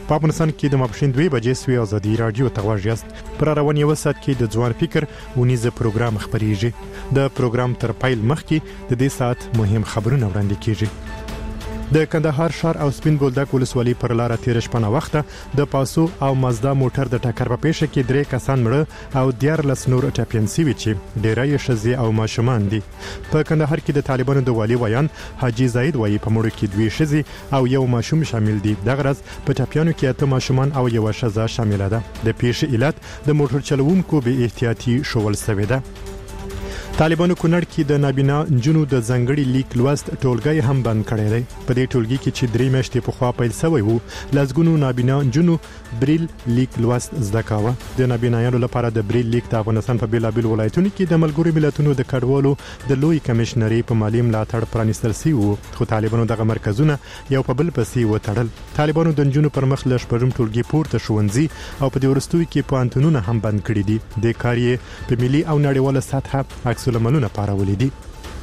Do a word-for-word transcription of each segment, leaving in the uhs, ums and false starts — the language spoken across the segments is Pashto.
په افغانستان کې د ماپښین دوه بجې سوي ازادي رادیو ته غواړئ پر روان یو سات کې د ځوان فکر ونیزه پروګرام خبريږي د پروګرام تر پایل مخکې د دې سات مهم خبرونه وړاندې کیږي د کندهار شهر او سپین بولدک ولسوالۍ پر لار تیر شپه وخته د پاسو او مازدا موټر د ټکر په پیښه کې درې کسان مړه او دیار لس نور ټاپین سوي چې ډیرای شزي او ماشومان دي په کندهار کې د طالبانو د والی ویان حاجی زاید وایي په مړو کې دوی شزي او یو ماشوم شامل دي د غرض په ټاپیانو کې اته ماشومان او یو شزا شامل ده د پیښې علت د موټر چلوونکو به احتیاطي شول سوي ده طالبانو کونړ کې د نابینا جنونو د ځنګړي لیک لوست ټولګي هم بند کړی دی په دې ټولګي کې چې درې میاشتې په خوا پیل شوی وو لازګونو نابینا جنونو بریل لیک لوست زده کاوه د نابینایانو لپاره د بریل لیک د افغانستان په بیلابل ولایتونو کې د ملګرو ملتونو د کډوالو د لوی کمشنري په مالی ملاتړ پرانیستل شوی وو خو طالبانو دغه مرکزونه یو په بل پسې وتړل طالبانو د جنونو پر مخ له شپږم ټولګي پورته ښوونځي او په دې ورستوي کې پوهنتونونه هم بند کړي دي د کاریه په ملي او نړیواله سطحه سلمنونه پاراولې دي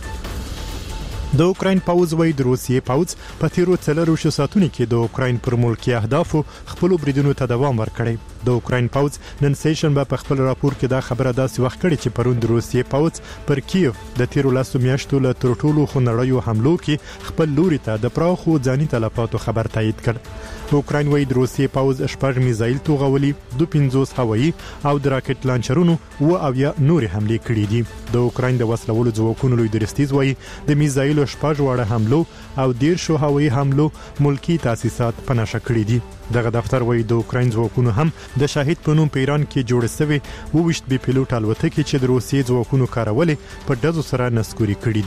د اوکراین پاوز وای د روسیې پاوز په تیرو څلورو ساعتونو کې د اوکراین پر ملکی اهدافو خپل بریدونو ته دوام ورکړی د اوکراین پاوز نن سیشن په خپل راپور کې دا خبره داسې وخت کړي چې پروند روسیې پاوز پر کیف د تیرو لاسو میاشتو له ترټولو خنړیو حملو کې خپل لوري ته د پراخو ځاني تلفاتو خبر تایید کړ اوکراین وای د روسیې پاوز شپږ میزایل توغولي د پنځوس هوایي او د راکټ لانچرونو او او یا نور حمله کړې دي د اوکراین د وسلوالو ځواکونو لوی درستیز وای د میزایل شپږ وړه حملو او ډیر شو هوایي حملو ملکی تاسیسات پناه کړې دي دغه دفتر وای د اوکراین ځواکونو هم د شاهد په نوم په ایران کې جوړ شوی وو وشت به پیلوټ الوتکې چې د روسیې ځواکونو کارولې په دغه سره نسکوري کړې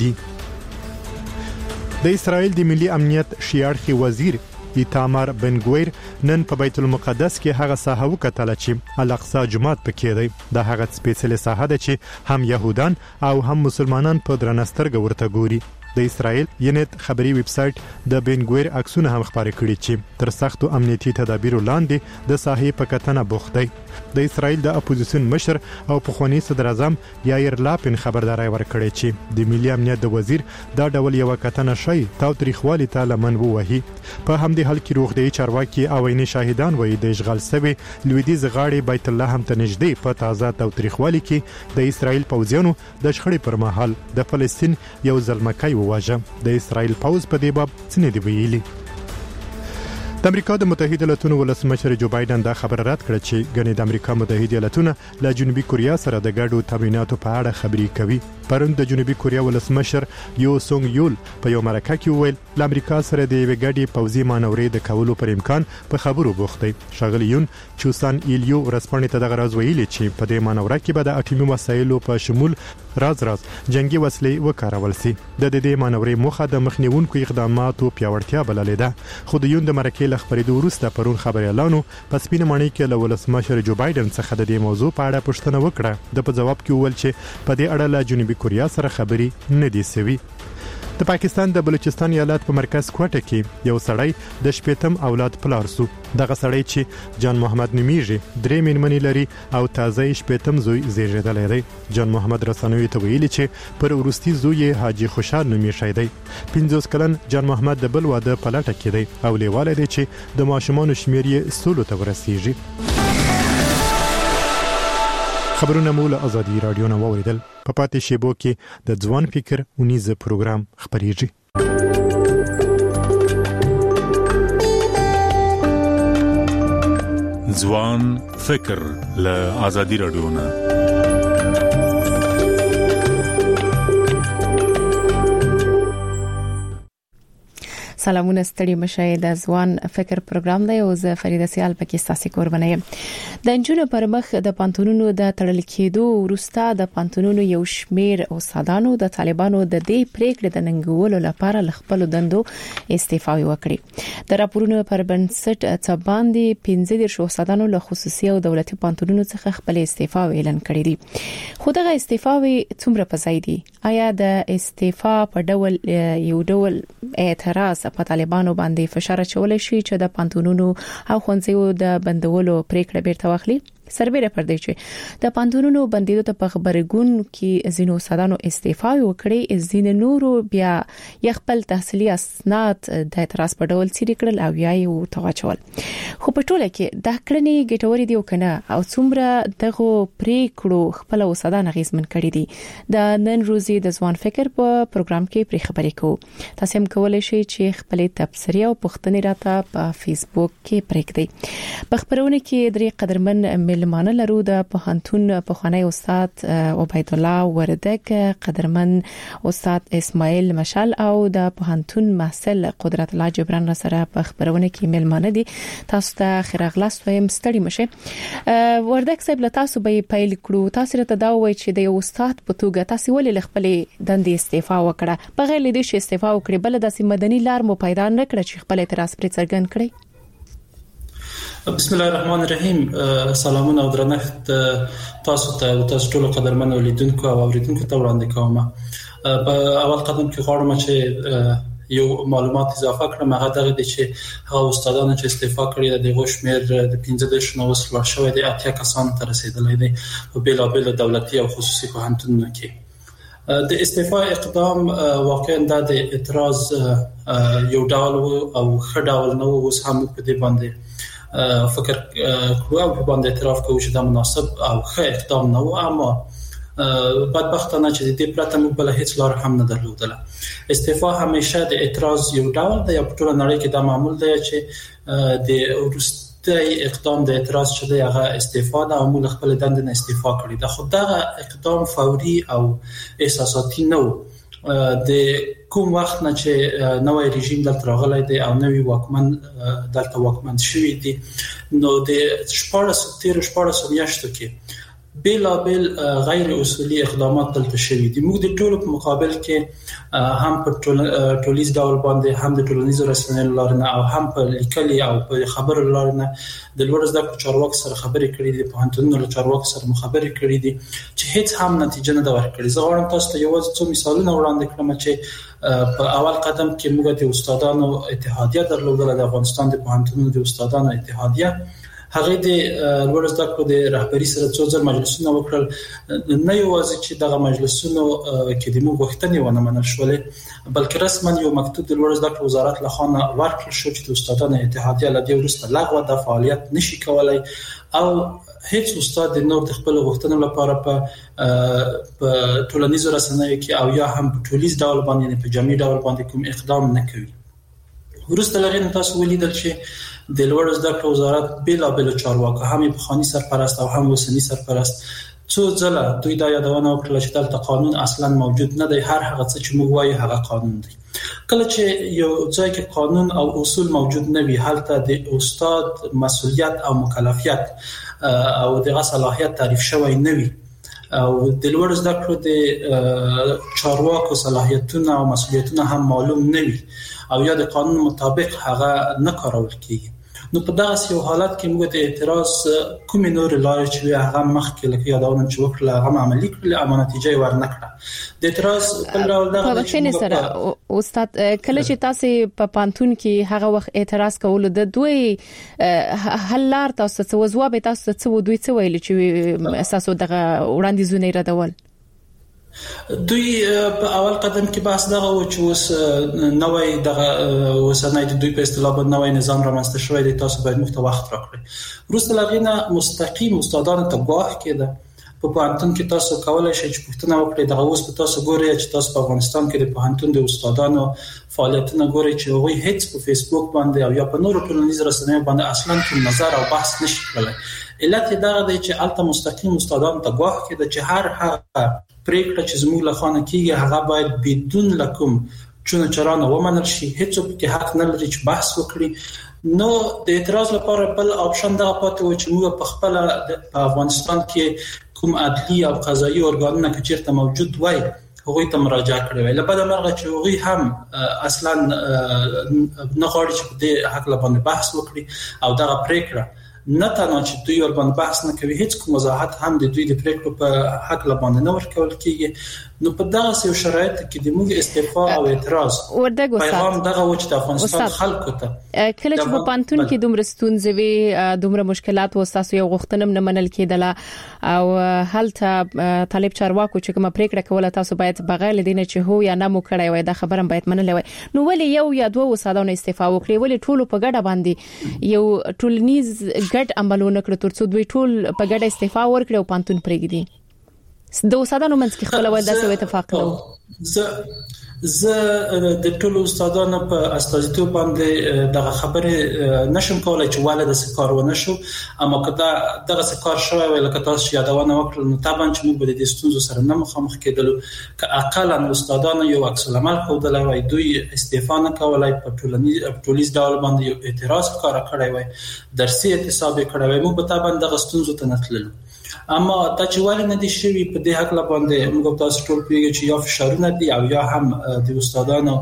دي د اسرائیل د ملي امنیت شیاړخي وزیر ایتامار بن ګویر نن په بیت المقدس کې هغه ساحه وکتل چې الاقصی جماعت پکې دی د هغه سپیشل ساحه ده چې هم يهودان او هم مسلمانان په درنسترګ ورته ګوري د اسرائیل ینت خبري ویب سټ د بن ګویر عکسونه هم خبري کړي چې تر سختو امنیتي تدابیرو لاندې د ساحې په کتنه بوخت دی د اسرائیل د اپوزیشن مشر او پخوانی صدر اعظم یایر لاپن خبرداري ورکړي چې د ملي امنیت د وزیر دا ډول یو کتنه شي تاو تاریخوالي ته لمن ووهي په همدې حال کې روغدي چارواکي او عیني شاهدان وایي د اشغال سوي لویدیز غاړي بیت الله هم ته نږدې په تازه تاو تاریخوالي کې د اسرائیل پوځیانو د شخړې پر مهال د فلسطین یو ځلمکای واجه د اسرائیل پاوز په دې باب څه دی ویلي د امریکا د متحده ایالاتونو ولسمشر جو بایدن دا خبر رد کړ چې ګنې د امریکا متحده ایالاتونه له جنوبي کوریا سره د ګډو تمریناتو په اړه خبري کوي پرون د جنوبي کوریا ولسمشر یو سونګ یول په یو مرکه کې وویل ل امریکا سره د یو ګډي پوځي مانورې د کولو پر امکان په خبرو بوخت دی شاغلی یون چوسان ایلیو رسپانې ته د غراز ویلي چې په دې مانورې کې به د اټومي وسایلو په شمول راز راز جنگي وسلې وکارول سي د دې مانورې مخه د مخنیوونکو اقداماتو پیاوړتیا بللې ده خو د یون د مرکې له خبرېدو وروسته پرون خبري اعلانو په سپینه معنی کې له ولسمشر جو بایدن څخه د دې موضوع په اړه پوښتنه وکړه د په جواب کې وویل چې په دې اړه له جنوبي کوریا سره خبري نه دي سوي د پاکستان د بلوچستان ایالت په مرکز کوټه کې یو سړی د شپږم اولاد پلار سو دغه سړی چې جان محمد نومیږي درې مېرمنې لري او تازه شپږم زوی زیږیدلی دی جان محمد رسنوي ته ویلي چې پر ورستي زوی حاجی خوشحال نومي شوی دی پنځوس کلن جان محمد د بل واده په لټه کې دی او لیواله دی چې د ماشومان شمیر یې سلو ته ورسیږي خبرونه مول ازادي رادیو نو اوریدل په پاتې شیبو کې د ځوان فکر ونیزه پروګرام خبريږي ځوان فکر له ازادي رادیو نه سلامونه ستړي مشه د ځوان فکر پروګرام دی او زه فریده سیال پکې ستاسو قربانه یم د انجونو پر مخ د پانتونونو د تړل کېدو وروسته د پانتونونو یو شمیر او سادانو د طالبانو د دې پریکړې د ننګولو لپاره لخپل دندو استعفا وکړي د راپورونو پر بنسټ څه باندې پنځه دېرش شو سادانو له خصوصي او دولتي پانتونونو څخه خپل استعفا اعلان کړی دي خو دغه استعفا څومره پځای دي آیا د استعفا په ډول یو ډول اعتراض په طالبانو باندې فشار چولې شي چې د پانتونونو او خونځیو د بندولو پریکړه بیرته واخلي سربېره پر دې چې د پانتونونو بندیدو ته په خبرګون کې زینو استادانو استعفا وکړي، زین نورو بیا یخپل تحصیلي اسناد د اعتراض په ډول سری کړل او یا یو تواچول. خو په ټوله کې د کړنې ګټوري دی کنه او څومره دغه پریکړو خپل استادان غیزمن کړی دي د نن روزي د ځوان فکر په پروګرام کې پرې خبرې کوو. تاسو هم کولای شئ چې خپل تبصرې او پوښتنې راته په فیسبوک کې پرېږدئ. په خبرونه کې درې قدرمن ملمانه لرو د پوهنتون پخوانی استاد عبید الله وردګ، قدرمن استاد اسماعیل مشال او د پوهنتون محصل قدرت الله جبران سره په خبرونه کې ملمانه دي. تاسو ته خیرغلاست وایم، ستړي مشه. وردګ صاحب له تاسو به پیل کړو. تاسو ته دا وایي چې د یو استاد په توګه تاسو ولې خپل دندې استعفا وکړه بغیر له دې چې استعفا وکړي بل د مدني لار مو پیدا نه کړ چې خپل اعتراض پرې څرګند کړي؟ بسم الله الرحمن الرحیم. سلامونه او درنښت تاسو ته او تاسو ټول قدرمن اولیدونکو او اوریدونکو ته وړاندې کوم. په اول قدم کې غواړم چې یو معلومات اضافه کړم. هغه دغه دي چې هغه استادانو چې استعفا کړی د غوښمیر د پنځه دېرش نو وسله شوی دی اتیا کسان ته رسیدلی دی په بیلابل دولتي او خصوصي پوهنتونونو کې. د استعفا اقدام واقعا د اعتراض یو ډول او ښه ډول نو اوس هم په دې باندې فکر کوو او په باندې اعتراف کوو چې دا مناسب او ښه اقدام نه و، اما بدبختانه چې د دې پرته موږ بل هیڅ لار هم نه درلودله. استعفا همیشه د اعتراض یو ډول دی او په ټول نړۍ کې دا معمول دی چې د وروستي اقدام د اعتراض چې دی هغه استعفا ده او موږ خپل دندې نه استعفا کړې ده. خو دا اقدام فوري او احساساتي نه و. د کوم وخت نه چې نوې رژیم دلته راغلی دی او نوې واکمن دلته واکمن شوی دی نو د شپاړس تیر شپاړس میاشتو کې بیلابل غیر اصولي اقدامات دلته شوي دي. موږ د ټولو په مقابل کې هم په ټولیز ډول باندې هم د ټولنیزو رسنیو لارنه او هم په لیکلي او په خبرو لارنه د لوړ زده کړو چارواکو سره خبرې کړې دي، په پوهنتونونو له چارواکو سره مخابرې کړې دي چې هیڅ هم نتیجه نه ده ورکړې. زه غواړم تاسو ته یوازې څو مثالونه وړاندې کړم چې په اول قدم کې موږ د استادانو اتحادیه درلودله، د افغانستان د پوهنتونونو د استادانو اتحادیه. هغه د لوړ زده کړو د رهبری سره څو ځل مجلسونه وکړل، نه یوازې چې دغه مجلسونو کې د موږ غوښتنې ونه منل شولې بلکې رسما یو مکتوب د لوړ زده کړو وزارت له خوا ورکړل شو چې د استادانو اتحادیه له دې وروسته لغوه د فعالیت نشي کولای او هیڅ استاد د نور د خپل غوښتنو لپاره په په ټولنیزو رسنیو کې او یا هم په ټولیز ډول باندې په جمعي ډول باندې کوم اقدام نه کوي. وروسته لغین تاسو ولیدل چې د لوړ زده کړو وزارت بیلابل چارواکو هم پخوانی سرپرست او هم اوسنی سرپرست څو ځله دوی دا یادونه وکړه چې دلته قانون اصلا موجود نه دی، هر هغه څه چې موږ وایو هغه قانون دی. کله چې یو ځای کې قانون او اصول موجود نه وي هلته د استاد مسؤلیت او مکلفیت او دغه صلاحیت تعریف شوی نه وي او د لوړ زده کړو د چارواکو صلاحیتونه او مسؤلیتونه هم معلوم نه وي او یا د قانون مطابق هغه نه کارول کیږي. نو په دغه یو حالت کې موږ د اعتراض کومې نور لارې چې هغه مخکې لکه یادونه چې وکړه هغه عملي کړل اما نتیجه یې ورنکړه. د اعتراض په ډول دغه چې سره استاد کله چې تاسو په پانتون کې هغه وخت اعتراض کول د دوی حل لار تاسو څه وځواب تاسو څه دوی څه ویل چې اساسو دغه وړاندیزونه ردول؟ دوی په اول قدم کې بحث دغه و چې اوس نوې دغه اوسنۍ د دوی په اصطلاح باندې نوې نظام رامنځته شوی دی، تاسو باید موږ ته وخت راکړئ. وروسته لغینه مستقیم استادانو ته ګواښ کېده. په پوهنتون کې تاسو کولای شئ چې پوښتنه وکړئ دغه اوس په تاسو ګورئ چې تاسو په افغانستان کې د پوهنتون د استادانو فعالیتونه ګورئ چې هغوی هیڅ په فیسبوک باندې او یا په نورو ټولنیزو رسنیو باندې اصلا کوم نظر او بحث نشي کولای. علت یې دا دی چې الته مستقیم استادانو ته ګواښ کېده چې هر هغه پریکړه چې زموږ له خوا نه کیږي هغه باید بدون لکم چونه چرانه ومنل شي، هیڅوک کې حق نه لري چې بحث وکړي. نو د اعتراض لپاره بل آپشن دغه پاتې و چې موږ په خپل په افغانستان کې کوم عدلی او قضایي ارګانونه کې چیرته موجود وای هغوی ته مراجعه کړې وای. لپاره مرغه چې هغوی هم اصلا نه غواړي چې په دې حق باندې بحث وکړي او دغه پریکړه نه تنها چې دوی ور باندې بحث نه کوي، هیڅ کوم وضاحت هم د دوی د پریکړو په حق باندې نه ورکول کیږي. نو په دغه یو شرایط کې د موږ استعفا او اعتراض پیغام دغه و چې د افغانستان خلکو ته کله چې په پانتون کې دومره ستونزې وي، دومره مشکلات و تاسو یو غوښتنه نه منل کېدله او هلته طالب چارواکو چې کومه پریکړه کوله تاسو باید بغیر لدینه چې هو یا نه مو کړی وای دا خبره باید منلې وای، نو ولې یو یا دوه وسادونه استعفا وکړي؟ ولې ټول په ګډه باندې یو ټولنیز ګډ عملونه کړ ترڅو دوی ټول په ګډه استعفا ورکړي او پانتون پرېږدي؟ د وسادانو منځ کې خپل ول داسې اتفاق کړو. زه زه د ټولو استادانو په استازیتوب باندې دغه خبره نشم کولای چې والد د کار ونه شو، اما کدا دغه کار شوی ویل که تاسو یادونه وکړل نو طبعا چې موږ به د ستونزو سره نه مخامخ کېدلو. که اقلا استادانو یو عکس العمل خوده وای، دوی استعفا نه کولای، په ټولنیز پولیس ډول باندې یو اعتراض کار کړی وای، درسي اعتصاب کړی وای، موږ به طبعا دغه ستونزو ته نه تللو. اما دا چې ولې نه دي شوی په دې حق لا باندې موږ تاسو ټول پیږي چې یا فشارونه دي او یا هم د استادانو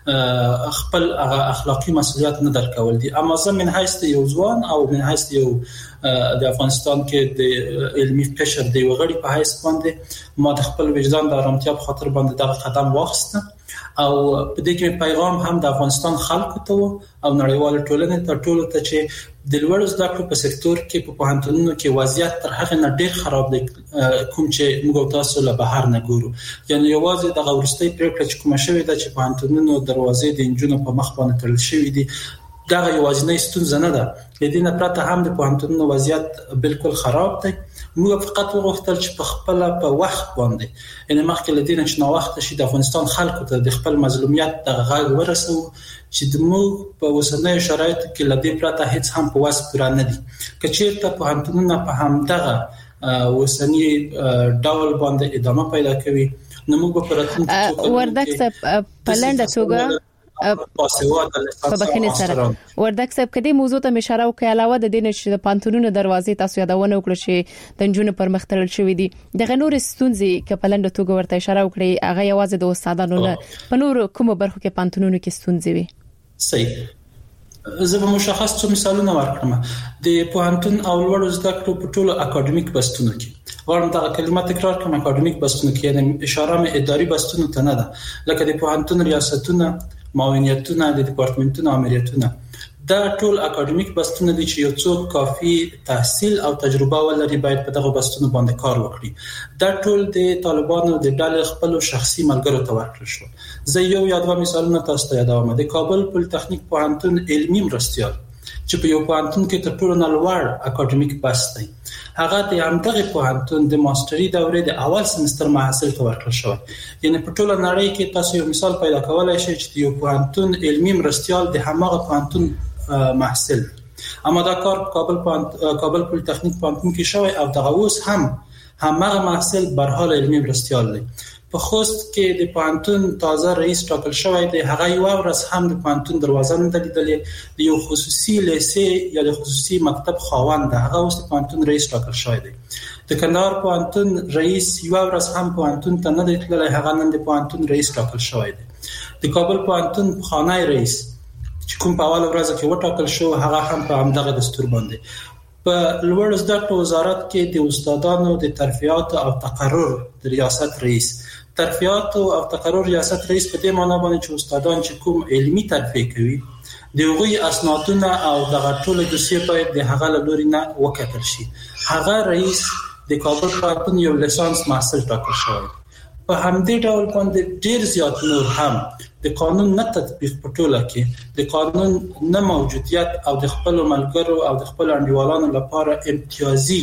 خپل اخلاقی مسؤلیت نه درکول دي. اما زه من حیث یو ځوان او من حیث یو د افغانستان کې د علمي قشر دی وغړي په حیث باندې ما د خپل وجدان د آرامتیا په خاطر باندې دا قدم واخیسته او په دې کې پیغام هم د افغانستان خلکو ته او نړیوال ټولنې ته ټول ته چې د لوړ زده کړو په سکتور کې په پوهنتونونو کې وضعیت تر هغه نه ډیر خراب دی کوم چې موږ تاسو له بهر نه ګورو. یعنی یوازې د غورستۍ پریکړه چې کومه شوې ده چې پوهنتونونو دروازې د انجونو په مخ باندې تړل شوې دي، دا یوازینی ستونزه نه ده. د دې نه پرته هم د پوهنتونونو وضعیت بالکل خراب دی. موږ فقط وغوښتل چې په خپل په وخت باندې ان مخکې لدینه چې نو وخت شي د افغانستان خلکو ته د خپل مظلومیت د غږ ورسو چې د موږ په وسنۍ شرایط کې لدی پرته هیڅ هم په واس پوره نه دي. کچېرته پوهنتونونه په همدغه وسنۍ ډول باندې ادامه پیدا کوي نو موږ په راتلونکي وردک صاحب په لنډه توګه په بخښنې سره وردک صاحب کدي موضوع ته اشاره وکړه علاوه د دین چې د پانتونونو دروازې تاسو یادونه وکړه چې د جنونو پر مختلل شوې دي د غنور ستونزې ک په لنډه توګه ورته اشاره وکړي هغه یوازې د استادانو نه په نور کومو برخو کې پانتونونو کې ستونزې وي؟ صحیح، زه به مشخص څو مثالونه ورکړم. د پوهنتون او لوړ زده کړو په ټولو اکاډمیک بستونو کې غواړم دا کلمه تکرار کړم، اکاډمیک بستونو کې یعنی اشاره مې اداري بستونو ته نه ده، لکه د پوهنتون ریاستونه، معاونیتونه، د ډپارټمنټونو امریتونه، دا ټول اکاډمیک بستونه دي چې یو څوک کافي تحصیل او تجربه ولري باید په دغه بستونو باندې کار وکړي. دا ټول د طالبانو د ډلې خپل شخصي ملګرو ته ورکړل شو. زه یو یا دوه مثالونه تاسو ته یادوم. د کابل پولیټیکنیک پوهنتون علمي مرستیال چې په یو پوهنتون کې تر ټولو نړیوال اکاډمیک بست دی، هغه د همدغه پوهنتون د ماستري دورې د اول سمستر محصل ته ورکړل شو. یعنی په ټوله نړۍ کې تاسو یو مثال پیدا کولای شئ چې یو پوهنتون علمي مرستیال د همغه پوهنتون محصل. اما دا کار کابل کابل پولیټیکنیک پوهنتون کې شوی او دغه اوس هم همغه محصل برحال علمي مرستیال دی. په خوست کې د پوهنتون تازه رئیس ټاکل شوی دی، هغه یو ورځ هم د پوهنتون دروازه نه لیدلې، د یو خصوصي لیسې یا د خصوصي مکتب خاوند هغه اوس د پوهنتون رئیس ټاکل شوی دی. د کندهار پوهنتون رئیس یو ورځ هم پوهنتون ته نه دی تللی، هغه نن د پوهنتون رئیس ټاکل شوی دی. د کابل پوهنتون پخوانی رئیس چې کوم په اول ورځ کې وټاکل شو هغه هم په همدغه دستور باندې. په لوړ زده کړو وزارت کې د استادانو د ترفیعات او تقرر د ریاست رئیس ترفیعات او تقرر ریاست رئیس په دې معنی باندې چې استادان چې کوم علمي ترفیع کوي د هغوی اسنادونه او دغه ټول دوسیه باید د هغه لوري نه وکتل شي. هغه رئیس د کابل پوهنتون یو لیسانس محصل ټاکل شوی. په همدې ډول باندې ډیر زیات نور هم د قانون نه تطبیق په ټوله کې د قانون نه موجودیت او د خپل ملګرو او د خپل انډیوالانو لپاره امتیازي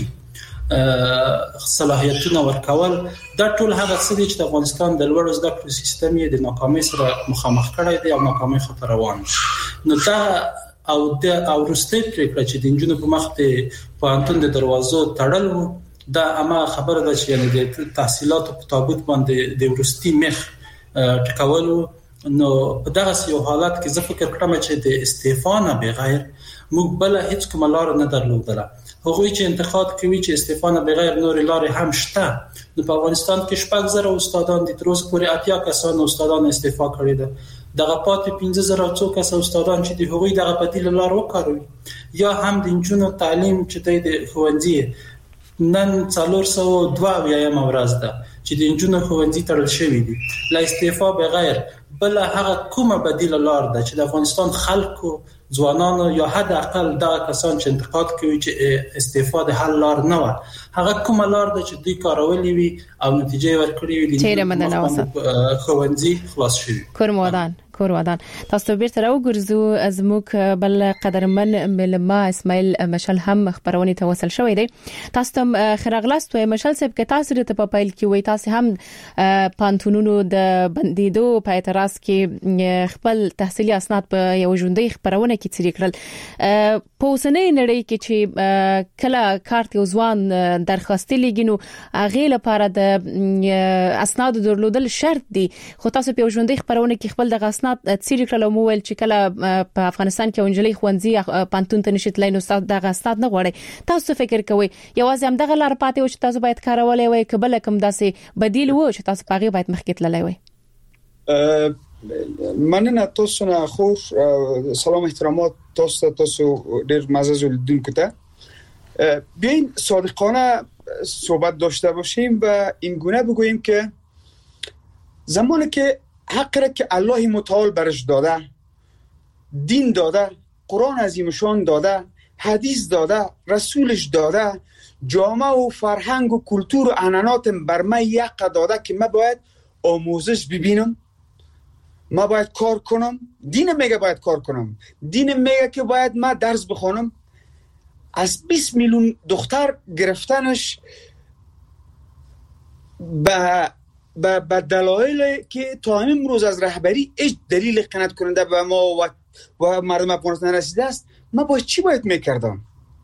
صلاحیتونه ورکول، دا ټول هغه څه دي چې د افغانستان د لوړ زده کړو سیستم یې د ناکامۍ سره مخامخ کړی دی او ناکامۍ خطر روان دی. نو دا او د او وروستۍ پریکړه چې د انجونو په مخ د پوهنتون د دروازو تړل وو، دا اما خبره ده چې یعنی د تحصیلاتو په تابوت باندې د وروستي مخ ټکولو. نو په دغه یو حالت کې زه فکر کوم چې د استعفا نه بغیر موږ بل هیڅ کوم لار نه درلودله. هغوی چې انتقاد کوي چې استعفا نه بغیر نور لارې هم شته، نو په افغانستان کې شپږ زره استادان دي، تر اوسه پورې اتیا کسان استادان استعفا کړي دي. دغه پاتې پنځه زره څو کس استادان چې د هغوی دغه بدیل لار وکاروي، یا هم د انجونو تعلیم چې د ښوونځي نن څلور سوه دوه اویایم ورځ ده چې د انجونو ښوونځي تړل شوي دي له استعفا بغیر بل هغه کومه بدیل لار ده چې د افغانستان خلکو ځوانانو یا حد اقل دغه کسان چې انتقاد کوي چې استعفا د حل لار نه و، هغه کومه لار ده چې دوی کارولې وي او نتیجه ورکړې وي د ښوونځي خلاص شوي. کورمودان کورودان تاسو بیرته راوګرځو زموږ بل قدرمن ملما اسماعیل مشال هم خبرونه ته وصل شوې دي. تاسو ته خراغلاست وای مشال صاحب کې تاسو ته په پایل کې وای تاسو هم پانتونونو د بندیدو په اعتراض کې خپل تحصیلي اسناد په یو ژوندۍ خبرونه کې څرګند کړل. په اوسنۍ نړۍ کې چې کله کارت یو ځوان درخواست لګینو هغه لپاره د اسناد درلودل شرط دي، خو تاسو په ژوندۍ خبرونه کې خپل د تصریح کړل مو ویل چې کله په افغانستان کې ونجلي خوندزي پانتون ته نشي تلای نو دغه استاد نه غواړي. تاسو فکر کوئ یوازې هم دغه لار پاتې و چې تاسو باید کارولای وای کبل کوم داسې بدیل و چې تاسو پاغي باید مخکې تللی وای؟ مننه تاسو نه خور سلام احترامات تاسو تاسو ډیر معزز لیدونکو ته. بیاین صادقانه صحبت داشته باشیم و این گونه بگوییم که زمانی که حق را که الله متعال برش داده، دین داده، قرآن عظیمشان داده، حدیث داده، رسولش داده، جامعه و فرهنگ و کلتور و عنعنات بر من یک داده که من باید آموزش ببینم، من باید کار کنم. دین میگه باید کار کنم، دین میگه که باید من درس بخونم. از بیست میلیون دختر گرفتنش به با با دلایل که تا امروز از رهبری هیچ دلیل قناعت کننده به ما و و مردم افغانستان رسیده است، ما باید چی باید میکردم؟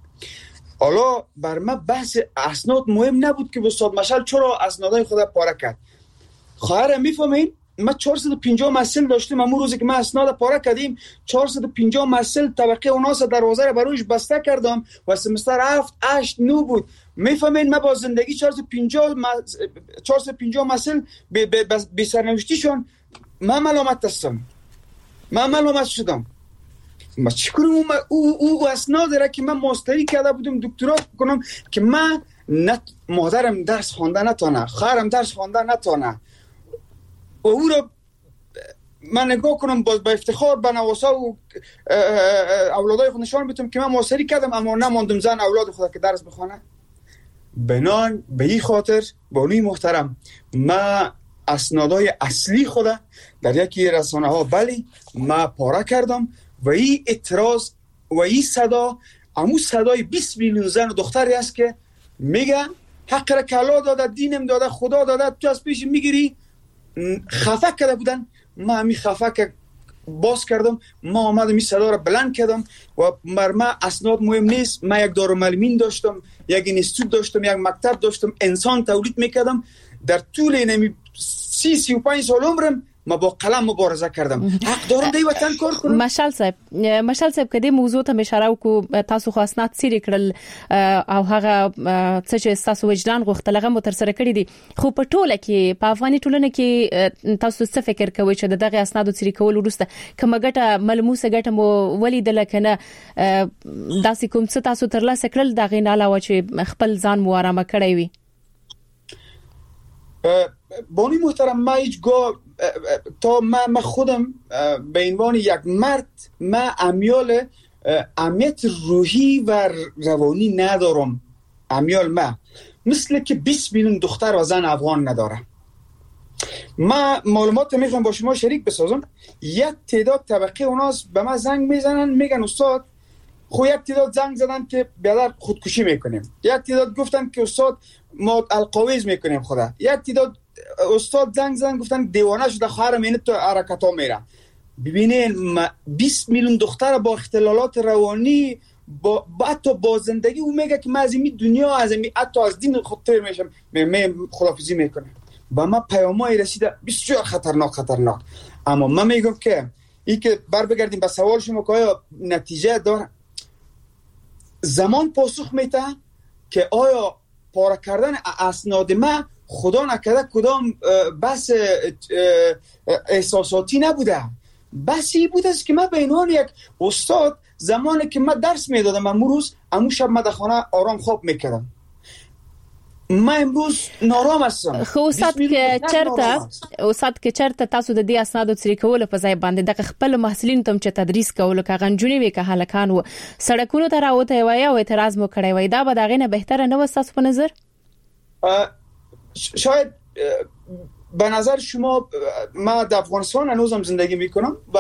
حالا بر من بحث اسناد مهم نبود که استاد مشعل چرا اسنادهای خود پاره کرد. خواهرم میفهمین ما چهارصد و پنجاه محصل داشتیم، امروز روزی که ما اسناد پاره کردیم چهارصد و پنجاه محصل طبقه اوناس دروازه رو بروش بسته کردم و سمستر هفت هشت نو بود. میفهمین ما با زندگی چهارصد و پنجاه محصل به سرنوشتیشون ما ملامت هستم، ما ملامت شدم. ما چیکار او او او اسناد را که من ماستری کرده بودم دکترا کنم که من نت مادرم درس خوانده نتونه، خواهرم درس خوانده نتونه و او را من نگاه کنم باز با افتخار به نواسا و اولادای خود نشان بدم که من ماستری کردم اما نماندم زن اولاد خود که درس بخونه. بنان به این خاطر بانوی محترم ما اسنادهای اصلی خود در یکی رسانه ها بلی ما پاره کردم و این اعتراض و این صدا امو صدای بیست میلیون زن و دختری است که میگه حق را که الله داده، دینم داده، خدا داده، تو از پیش میگیری. خفه کرده بودن، ما همی خفه که باز کردم، ما آمدم این صدا را بلند کردم و بر من اسناد مهم نیست. من یک دارالمعلمین داشتم، یک اینستیتوت داشتم، یک مکتب داشتم، انسان تولید میکردم. در طول این سی سی و پنج سال عمرم ما با قلم مبارزه کردم. حق دارم دی وطن کار کنم. مشال صاحب مشال صاحب کدی موضوع ته اشاره وکړو، تاسو خو اسناد سری کړل او هغه څه چې تاسو وجدان غوښتل هغه مو تر سره کړی دي، خو په ټوله کې په افغاني ټولنه کې تاسو څه فکر کوئ چې دغه اسناد سری کول وروسته کومه ګټه ملموسه ګټه مو ولیدل کنه داسې کوم څه تاسو ترلاسه کړل دغه نه علاوه چې خپل ځان مو آرامه کړی وي؟ بانی محترم ما هیچگاه تا ما, ما خودم به عنوان یک مرد ما امیال امیت روحی و روانی ندارم. امیال ما مثل که بیست میلیون دختر و زن افغان نداره. ما معلومات میخوام با شما شریک بسازم. یک تعداد طبقه اوناس به ما زنگ میزنن میگن استاد خو یک تعداد زنگ زدن که بیادر خودکشی میکنیم، یک تعداد گفتن که استاد ما القاویز میکنیم خدا، یک تعداد استاد زنگ زدن گفتن دیوانه شده خواهرم اینه تو حرکت ها میره. ببینین بیست میلیون دختر با اختلالات روانی با حتی با زندگی او میگه که من از این دنیا از این حتی از دین خود تیر میشم می خدافظی میکنم. با ما پیامایی رسیده بسیار خطرناک خطرناک. اما من میگم که این که بر بگردیم به سوال شما که آیا نتیجه داره، زمان پاسخ میده که آیا پاره کردن اسناد ما خدا نکرده کدام بس احساساتی نبوده. بسی بود است که من به عنوان یک استاد زمانی که من درس میدادم امروز امو شب من در خانه آرام خواب میکردم. من امروز نارام هستم. خو استاد که چرته استاد که چرته تاسو د دې اسنادو سری کول په ځای باندې د خپل محصلین ته چې تدریس کول کا غنجونی وی که هلکان و سړکونو ته راوته وای او اعتراض مو کړی وای دا به دغه نه بهتره نه وساس په نظر شاید به نظر شما ما در افغانستان هنوزم زندگی میکنم و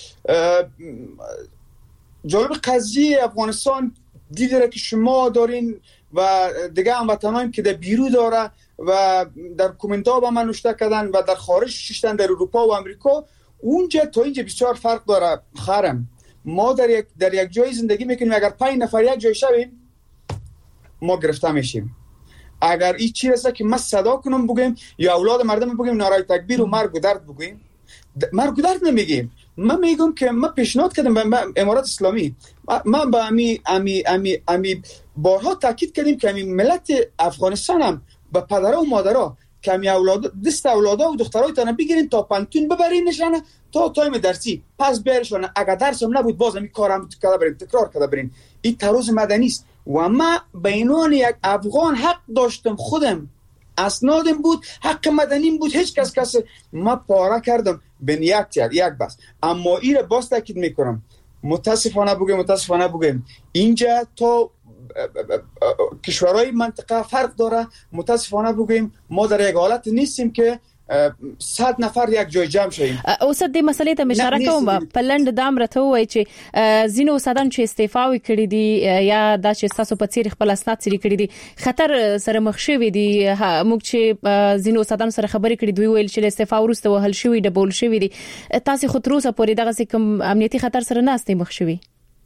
جالب قضیه افغانستان دیدره که شما دارین و دیگه هموطنانیم که در بیرو داره و در کومنت ها با من نوشته کردن و در خارج ششتن در اروپا و امریکا اونجا تا اینجا بسیار فرق داره. خرم ما در یک در یک جای زندگی میکنیم، اگر پنج نفر یک جای شویم ما گرفته میشیم. اگر این چیزی است که ما صدا کنم بگیم یا اولاد مردم بگیم نعره تکبیر و مرگ و درد بگیم، مرگ و درد نمیگیم. من میگم که من پیشنهاد کردم به امارات اسلامی، من با امی امی امی امی بارها تاکید کردیم که امی ملت افغانستان هم با پدرها و مادرها که امی اولاد دست اولادا و دخترایتان بگیرین تا پانتون ببرین نشانه تا تایم درسی پس بیارشون. اگر درس هم نبود باز امی کارم کرده برین تکرار کرده برین. این تروز مدنی است و ما بینان یک افغان حق داشتم، خودم اسنادم بود، حق مدنیم بود، هیچ کس کس ما پاره کردم به یک تیر یک بس. اما این را باز تاکید میکنم، متاسفانه بگیم متاسفانه بگیم اینجا تا کشورهای منطقه فرق داره. متاسفانه بگیم ما در یک حالت نیستیم که صد نفر یک جای جمع شویم. اوسه د مسلې ته اشاره کوم په لند دام راته وای چې زینو استادان چې استعفا وکړي دي یا دا چې تاسو په چیر خپل اسناد سری کړی دي خطر سره مخ شوی دي. موږ چې زینو استادان سره خبرې کړې دوی ویل چې استعفا ورسته وهل شوی د بول شوی دي. تاسو خو تر اوسه پورې دغه کوم امنیتي خطر سره نه استې مخ شوی؟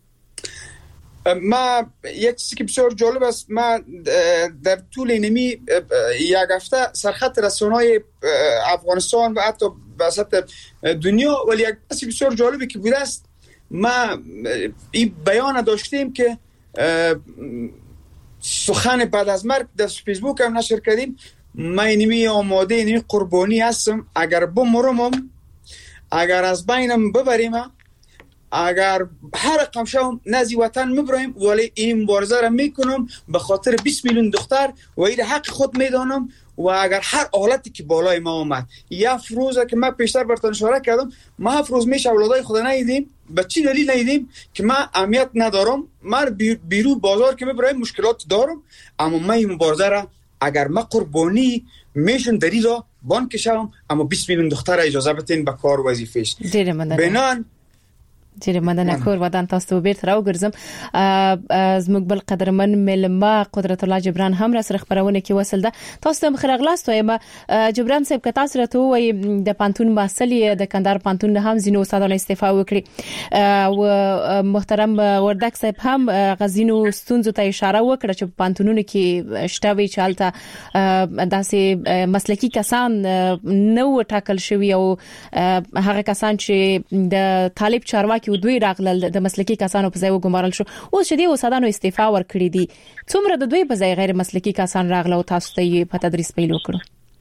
ما یک چیزی که بسیار جالب است، ما در طول اینمی یک هفته سرخط رسانه‌های افغانستان و حتی وسط دنیا ولی یک چیزی بسیار جالبی که بوده است، ما این بیان داشتیم که سخن بعد از مرگ در فیسبوک هم نشر کردیم. ما اینمی آماده اینمی قربانی هستم، اگر بمرم اگر از بینم ببریم اگر هر رقم شوم نزی وطن میبرایم ولی این مبارزه را میکنم به خاطر بیست میلیون دختر و این حق خود میدانم. و اگر هر حالتی که بالای ما آمد یه افروزه که من پیشتر براتون اشاره کردم، ما افروز میشه اولادای خود نیدیم. به چی دلیل نیدیم؟ که من اهمیت ندارم، من بیرو بازار که میبرایم مشکلات دارم، اما من این مبارزه را اگر ما قربانی میشن دلیل را بان کشم، اما بیست میلیون دختر اجازه بدین به کار وظیفه‌اش. بنان ډیره مننه کور ودان تاسو بیرته راوګرځم. از مقبل قدرمن ملما قدرت الله جبران هم را سره خبرونه کې وصل ده. تاسو ته مخرغلاست وایم جبران صاحب که تاسو راته وای د پانتون مسلې د کندهار پانتون هم زینو استادانو استعفا وکړي او محترم وردک صاحب هم غزینو ستونزو ته اشاره وکړه چې پانتونونو کې شتوي چالتہ داسې مسلکی کسان نو ټاکل شوی او هغه کسان چې د طالب چارواکي دوی راغلل د مسلکی کسانو په ځای وګمارل شو. اوس چې دی استادانو استعفا ورکړي دي، څومره د دوی په ځای غیر مسلکی کسان راغله او تاسو ته په تدریس پیل وکړو؟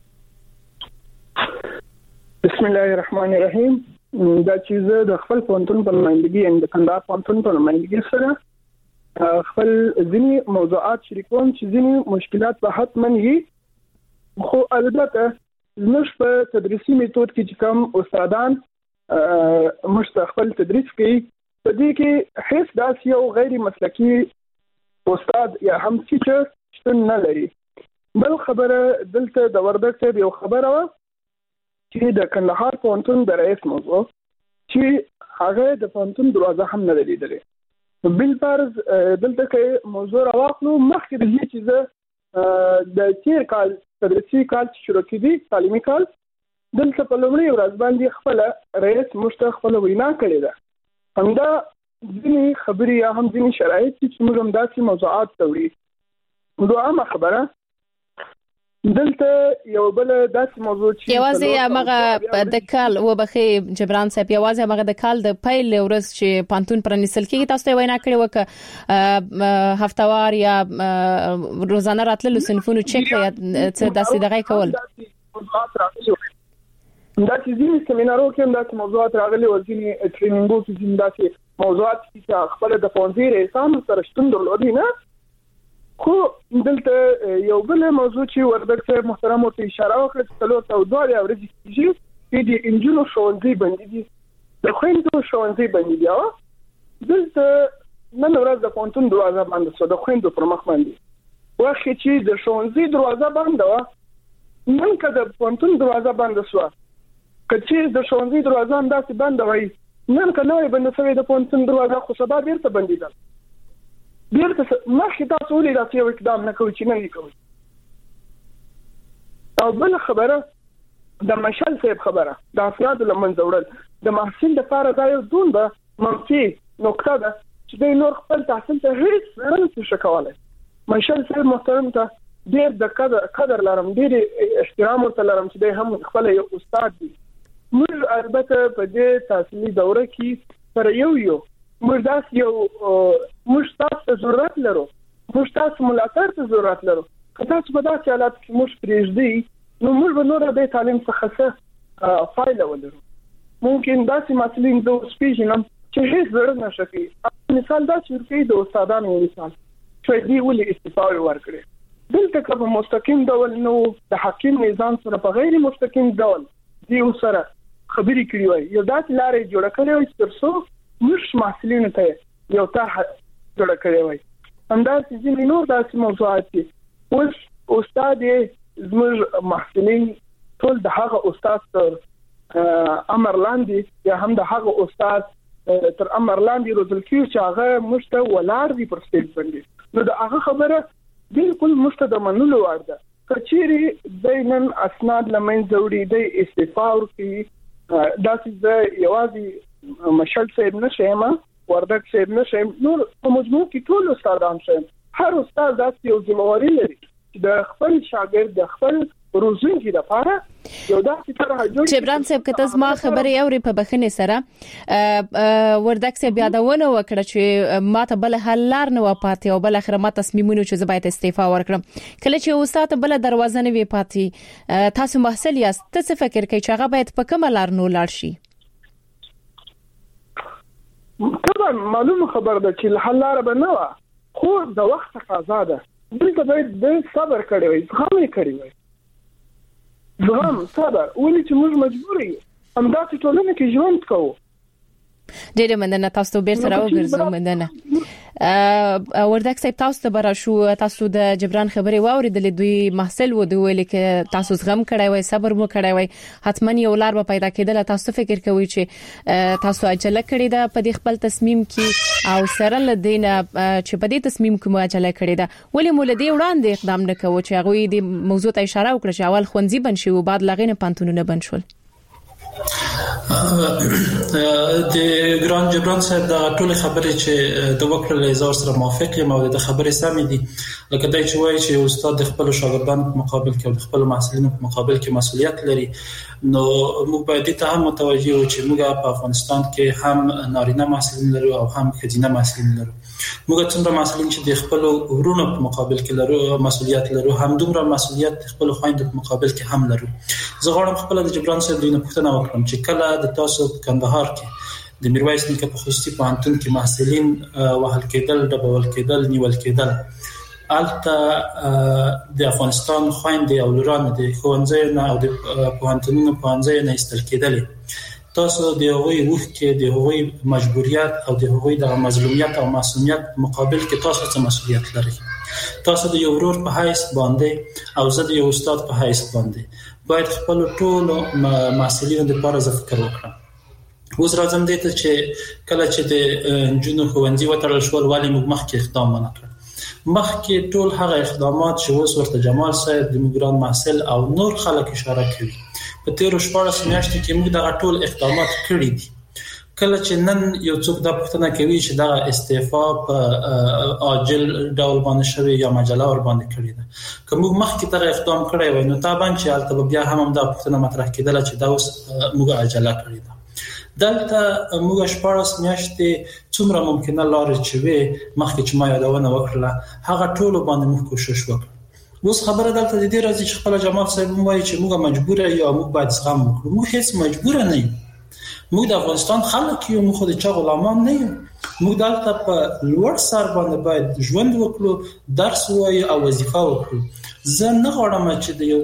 بسم الله الرحمن الرحیم. دا چیزه د خپل پونتون په نمائندګي ان د کندهار پونتون په نمائندګي سره خپل ځینی موضوعات شریکوم چې ځینی مشکلات به حتما وي، خو البته زموږ په تدریسي میتود کې چې کوم استادان مستقبل تدریس کوي په دې کې هیڅ داسې یو غیر مسلکی استاد یا هم ټیچر شتون نه لري. بل خبره دلته د وردک صاحب یو خبره و چې د کندهار پونتون د رئیس موضوع چې هغه د پونتون دروازه هم نه لیدلې. بل فرض دلته کې موضوع راوخلو مخکې د دې چې د تیر کال تدریسي کال شروع کړي تعلیمي کال دلته په لومړي ورځ باندې خپل رئیس مستخفل وینا کړې ده. همدا ځینې خبرې یا هم ځینې شرایط چې موږ هم داسې موضوعات توري. دوامه خبره دلته یو بل داسې موضوع چې یوازې هغه د کال وبخي جبران صاحب یوازې هغه د کال د پیل ورځ چې پانتون پرانیستل کېږي تاسو ته وینا کړې وکړه هفتوار یا روزانه راتللو صنفونو چک یا څه داسې دغه کول. دا چې ځینې سیمینارو کې هم دا موضوعات راغلي او ځینې ټریننګو کې ځینې دا موضوعات چې خپل د پونځي رسام سره شتون درلودي نه خو دلته یو بل موضوع چې وردګ صاحب محترم ورته اشاره وکړه چې څلور سوه دوه ورځې کېږي چې د انجونو ښوونځي بندي دي د خویندو ښوونځي بندي دي دلته نن ورځ د پونتون دروازه بنده شوه د خویندو پر مخ باندې وخت چې د ښوونځي دروازه بنده وه نن که د پونتون دروازه بنده شوه که چې د ښوونځي دروازه همداسې بنده وای نن که نوې بنده شوې د پونتون دروازه خو سبا بیرته بندېدل بیرته مخکې تاسو ولې داسې یو اقدام نه کوئ چې نه یې کوئ. او بله خبره د مشل صاحب خبره د افرادو له منځه وړل د محصل لپاره دا یو دومره منفي نقطه ده چې دی نور خپل تحصیل ته هیڅ نه شي کولی. مشل صاحب محترم ته ډېر د قدر قدر لرم ډېر احترام ورته لرم چې دی هم خپل یو استاد دی. موږ البته په دې تحصیلي دوره کې سره یو یو موږ داسې یو موږ تاسو ته ضرورت لرو موږ تاسو ملاتړ ته ضرورت لرو که تاسو په داسې حالات کې موږ پرېږدئ نو موږ به نور د تعلیم څخه څه فایده ولرو. ممکن داسې مسلین زه اوس پېژنم چې هیڅ زړه نشه کوي. مثال داسې ورکوي د استادانو یو مثال چې دوی ولې استعفاوې ورکړې دلته که په مستقیم ډول نو د حاکم نظام سره په غیر مستقیم ډول دوی سره خبرې کړې وای یو داسې لارې جوړه کړې وای تر څو موږ محصلینو ته یو طرح جوړه کړې وای. همداسې ځینې نور داسې موضوعات دي. اوس استاد یې زموږ محصلین ټول د هغه استاد تر امر لاندې یا هم د هغه استاد تر امر لاندې روزل کېږي چې هغه موږ ته ولاړ دي پر سټیج باندې. نو د هغه خبره بالکل موږ ته د منلو وړ ده. که چیرې دی نن اسناد له منځه وړي دی استعفا ورکوي داسې زه یوازې مشل صاحب نه شم وردګ صاحب نه شم نور په مجموع کې ټول استادان شم. هر استاد داسې یو ذمہواری لري چې د خپل شاګرد د خپل روزنګي لپاره یو داسې طرح جوړ جبران صاحب کته زما خبرې اوري په بخنه سره وردګ صاحب یادونه وکړه چې ماته بل حل لار نه و پاتې او بل اخر ما تصمیمونه چې زبایت استعفا ورکړم. کله چې استاد بل دروازه نه وی پاتې تاسو محصل یاست څه فکر کوي چې هغه باید په کومه لار نو لاړ شي؟ طبعا معلومه خبر ده چې حل لار به نه و خو د وخت تقاضا ده. دلته باید د صبر کړی وي زغم یې کړی وي زغم صبر ولې چې موږ مجبور یو همداسې ټولنه کې ژوند کوو. ډېر مننه تاسو به سره وګرځو مننه. وردګ صاحب تاسو ته برا شو تاسو د جبران خبرې واوریدلې دوی محصل و دوی ویل کې تاسو زغم کړی وای صبر مو کړی وای حتما یو لار به پیدا کېدل. تاسو فکر کوئ چې تاسو عجله کړی ده په دې خپل تصمیم کې او سره لدینه چې په دې تصمیم کې مو عجله کړی ده ولې مو لدی وړاندې اقدام نه کوو چې هغه دې موضوع ته اشاره وکړه چې اول خوندزي بن شي او بعد لغینه پانتونونه بن شول؟ د ګران جبران صاحب دا ټول خبرې چې د وکړلې زور سره موافق یم او د خبرې سمې دي. لکه دای چې وایي چې استاد د خپل شاګردانو په مقابل کې او د خپل محصلینو په مقابل کې مسؤلیت لري نو موږ باید ته هم متوجه یو چې موږ په افغانستان کې هم نارینه محصلین لرو او هم ښځینه محصلین لرو. موږ څومره محصلین چې د خپل ورونو په مقابل کې لرو مسؤلیت لرو هم دومره مسؤلیت د خپل خويندو په مقابل کې هم لرو. زه غواړم خپل د جبران صاحب دینه پوښتنه وکړم چې کله د تاسو په کندهار کې د میرویس نیکه په خصوصي پوهنتون کې محصلین وهل کېدل ډبول کېدل نیول کېدل البته د افغانستان خويندې او لوران د ښوونځي نه او د پوهنتونونو پوهنځي نه ایستل کېدل تاسو د هغوی وښکې د هغوی مجبوریت او د هغوی د مظلومیت او معصومیت مقابل کې تاسو څه مسؤلیت لرئ؟ تاسو د یو ورور په حیث باندې او زه د یو استاد په حیث باندې باید خپل ټول مسؤلیتونو لپاره ځ فکر وکړم. اوس راځم دې ته چې کله چې د جنو ښوونځي وتړل شول ولې موږ مخکې اقدام ونه کړ. مخکې ټول هغه اقدامات چې اوس ورته جمال صاحب د ګران محصل او نور خلک اشاره کوي په تیر شپږ میاشتې کې موږ دا ټول اقدامات کړی دي. کله چې نن یو څوک دا پوښتنه کوي چې دا استعفا په عاجل ډول باندې شوی یا مجله ور باندې کړی ده که موږ مخکې تر اقدام کړی وای نو تابان چې البته بیا هم دا پوښتنه مطرح کېدله چې دا اوس موږ عجله کړی ده. دلته موږ شپږ میاشتې څومره ممکنه لارې چې وي مخکې چې ما یادونه وکړله هغه ټول باندې موږ کوشش وکړو. اوس خبره دلته د دې راځي چې خپل جماعت صاحب وایي چې موږ مجبور یو موږ باید زغم وکړو. موږ هیڅ مجبور نه یو. موږ د افغانستان خلک یو، موږ د چا غلامان نه یو. موږ دلته په لوړ سر باندې باید ژوند وکړو، درس وایو او وظیفه وکړو. زه نه غواړم چې د یو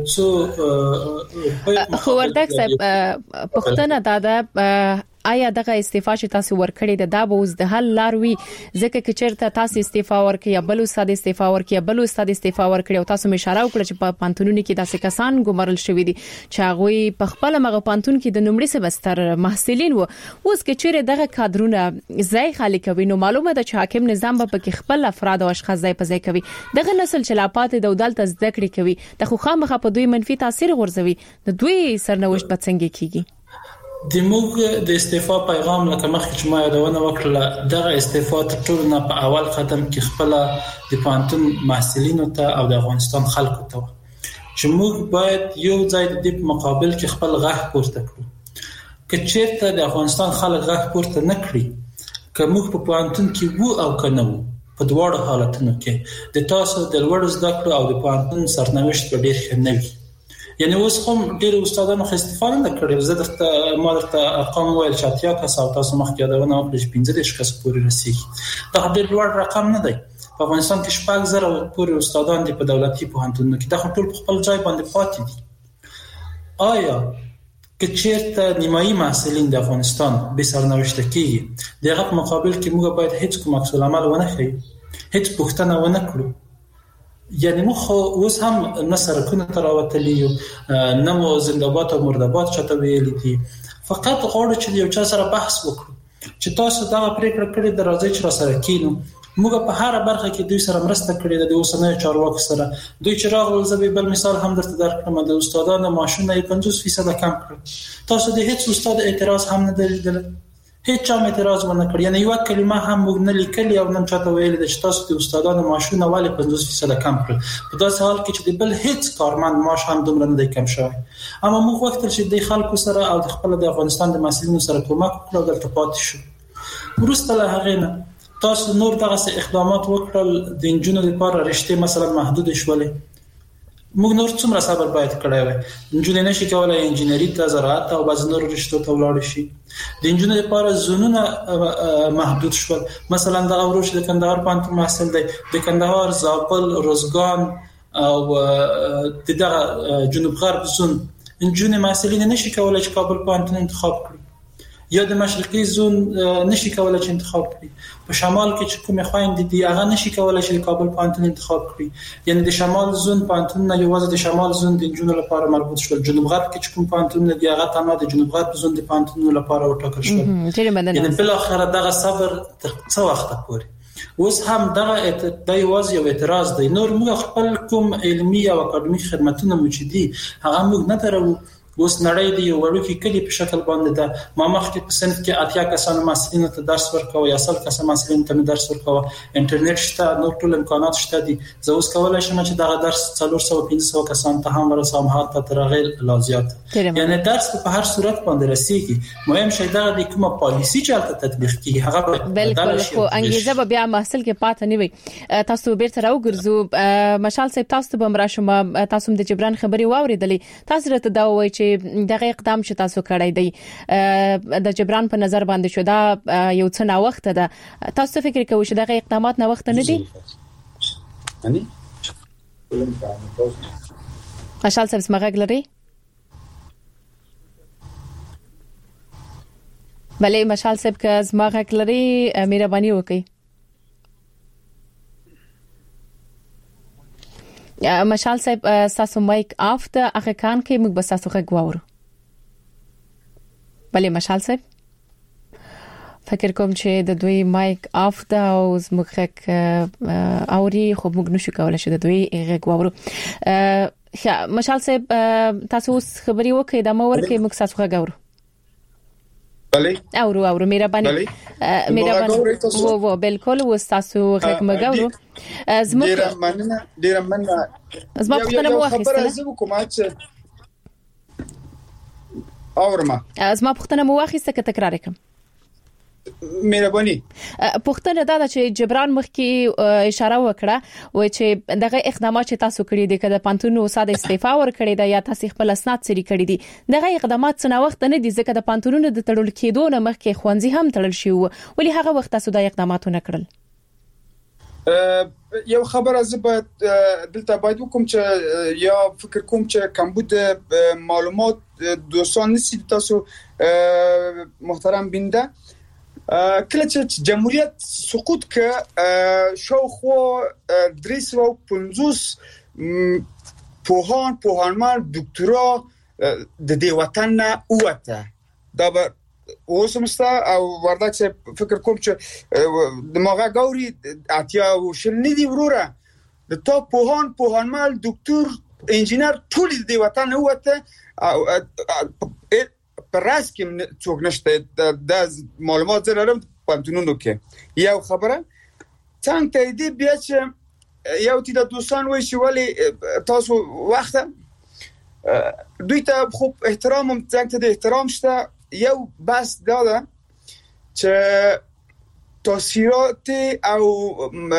څو خو وردک صاحب پښتنه دا ده آیا دغه استعفا چې تاسو ورکړی ده دا به اوس د حل لار وي؟ ځکه چې چیرته تاسو استعفا ورکړی یا بل استاد استعفا ورکړی یا بل استاد استعفا ورکړی او تاسو اشاره وکړه چې په پانتونونو کې داسې کسان ګمارل شوی دي چې هغه په خپل مغه پانتون کې د نومړي سمستر محصلین وو. اوس کې چیرې دغه کادرونه ځای خالی کوي نو معلومه ده چې حاکم نظام به پکې خپل افراد او اشخاص ځای په ځای کوي. دغه نسل چې لا پاتې د دولت زده کړې کوي د خو خامخه په دوی منفي تاثیر غورځوي. د دوی سرنوشت به څنګه کیږي؟ د موږ د استعفا پیغام لکه مخکې چې ما یادونه وکړه، دغه استعفا ته ټول نه په اول قدم کې خپل د پانتون محصلینو ته او د افغانستان خلکو ته چې موږ باید یو ځای د دې مقابل کې خپل غږ پورته کړو. که چیرته د افغانستان خلک غږ پورته نه کړي، که موږ په پانتون کې وو او که نه وو، په دواړو حالتونو کې د تاسو د لوړ زده کړو او د پانتون سرنوشت په ډیر ښه نه وي. یعنی اوس هم ډېر استادانو استفاده نه کړې. زه درته ما درته ارقام ویل چې اتیا کس او تاسو مخکې یادونه وکړه چې پنځه دېرش کس پورې رسیږي. دا ډېر لوړ رقم نه دی. په افغانستان کې شپږ زره پورې استادان دي په دولتي پوهنتونونو کې. دا ټول په خپل ځای باندې پاتې دي. آیا که چیرته نیمایي محصلین د افغانستان به سرنوشت کیږي، دغه په مقابل کې موږ باید هیڅ کوم عکس العمل ونه ښیو، هیڅ پوښتنه ونه کړو. یعنی مو خو اوس هم نه سرکونه تراوتلی یو، نه مو زنده‌باد او مرده‌باد چاته ویل دي. فقط غواړو چې یو چا سره بحث وکړو چې تاسو دا پریکړه کړې د راځي چې را سره کینو. موږ په هر برخه کې دوی سره مرسته کړې د اوسنۍ چارواکو سره. دوی چې راغلل زه به بل مثال هم درته درکړم، د استادانو معاشونه یې پنځوس فیصد کم کړل. تاسو د هیڅ استاد اعتراض هم نه درلودل، هیڅ چا اعتراض ونه کړ. یعنی یو کلمه هم موږ نه لیکلی او نن چاته ویل چې تاسو د استادانو معاشونه ولې پنځوس فیصد کم کړل، په داسې حال کې چې د بل هیڅ کارمند معاش هم دومره نه دی کم شوی. اما موږ وختل چې د خلکو سره او د خپل د افغانستان د مسؤلینو سره کومک وکړو، دلته پاتې شو. وروسته له هغې نه تاسو نور دغه اقدامات وکړل، د انجونو لپاره رشتې مثلا محدود شولې. موږ نور څومره صبر باید کړی وای. انجونې نشي کولای انجینری ته، زراعت او بعض نور رشتو ته ولاړ شي. د انجونو لپاره زونونه محدود شول. مثلا دغه وروش د کندهار پوهنتون محصل دی، د کندهار، زابل، روزګان او د دغه جنوب غرب زون انجونې محصلین نشي کولای چې کابل پوهنتون انتخاب کړي، یا د مشرقي زون نشي کولای چې انتخاب کړي. په شمال کې چې کومې خويندې دي هغه نشي کولای چې د کابل پوهنتون انتخاب کړي. یعنی د شمال زون پوهنتون نه یوازې د شمال زون د انجونو لپاره مربوط شول. جنوب غرب کې چې کوم پوهنتون دی هغه تنها د جنوب غرب زون د پوهنتونونو لپاره وټاکل شول. یعنی بل اخر دغه صبر تر څو وخت پورې اوس هم دغه د یوازې یو اعتراض دی. نور موږ خپل کوم علمي او اکاډمیک خدماتونه مو چې دي هغه موږ نه درو. اوس نړۍ دی یو وړوکی کلی په شکل باندې ده. ما مخکې په صنف کې اتیا کسانو محصلینو ته درس ورکوه، یا سل کسانو محصلینو ته درس ورکوه. انټرنیټ شته، نور ټول امکانات شته دي. زه اوس کولای شم چې دغه درس څلور سوه پنځه سوه کسانو ته هم ورسوم، حتی تر هغې لا زیات. یعنی درس په هر صورت باندې رسیږي. مهم شی دا دی کومه پالیسی چې هلته تطبیق کیږي هغه بالکل. خو انګیزه به بیا محصل کې پاتې نه وي. تاسو بیرته راوګرځو. مشال صاحب تاسو به مراشم، تاسو د جبران خبري واوریدلې. تاسو راته دا وایي چې دغه اقدام چې تاسو کړی دی د جبران په نظر باندې شو دا یو څه نا وخت ده. تاسو فکر کوئ چې دغه اقدامات نا وخت نه دي؟ اني مشال صاحب سمغه لري؟ بله مشال صاحب که سمغه لري مهرباني وکړئ. مشال صاحب تاسو مایک آف ده، هغه کان کې موږ به تاسو غږ واورو. بله مشال صاحب فکر کوم چې د دوی مایک آف ده او زموږ غږ اوري، خو موږ نشو کولای چې د دوی غږ واورو. مشال صاحب تاسو اوس خبري وکړئ، دا مو ورکړئ، موږ تاسو غږ اورو. بله اورو اورو مهرباني مهرباني وو وو بالکل وستاسو غږ مګاورو. زموږ ډیر مننه ډیر مننه. زما پښتنه مو واخیستله. زه کوم چې اورما زما پښتنه مو واخیسته که تکرار وکم؟ مهرباني. پښتنه دا چې جبران مخکې اشاره وکړه و چې دغه اقدامات چې تاسو کړی دي کله پانتونو استاد استعفا ور کړی دی یا تاسو خپل اسناد سری کړی دي دغه اقدامات څنګه وخت نه دي ځکه د پانتونو د تړل کېدو نه مخکې خوانزي هم تړل شي ولی هغه وخت تاسو د اقداماتونه کړل. یو خبر از باید دلته باید وکم چې یا فکر کوم چې کمبود معلومات دوستان نسید تاسو محترم بینده کله چې جمهوریت سقوط که شاوخوا درې سوه و پنځوس پوهان پوهانمال دکترا د دې وطن نه ووته دا به اوسمستا او وردک سے فکر کوم چې دماغه غوري اتیا و شل ندی وروره د تو پوهان پوهانمال دکتور انجینر ټول د وطن نه وته پراس کې څوک نشته د معلومات زرم پانتونونو کې یو خبره څنګه ته دې بیا چې یو تی د دوستان وای شي ولی تاسو وخت دوی ته خو احترام هم څنګه ته احترام شته یو بس داده چې تاثیرات او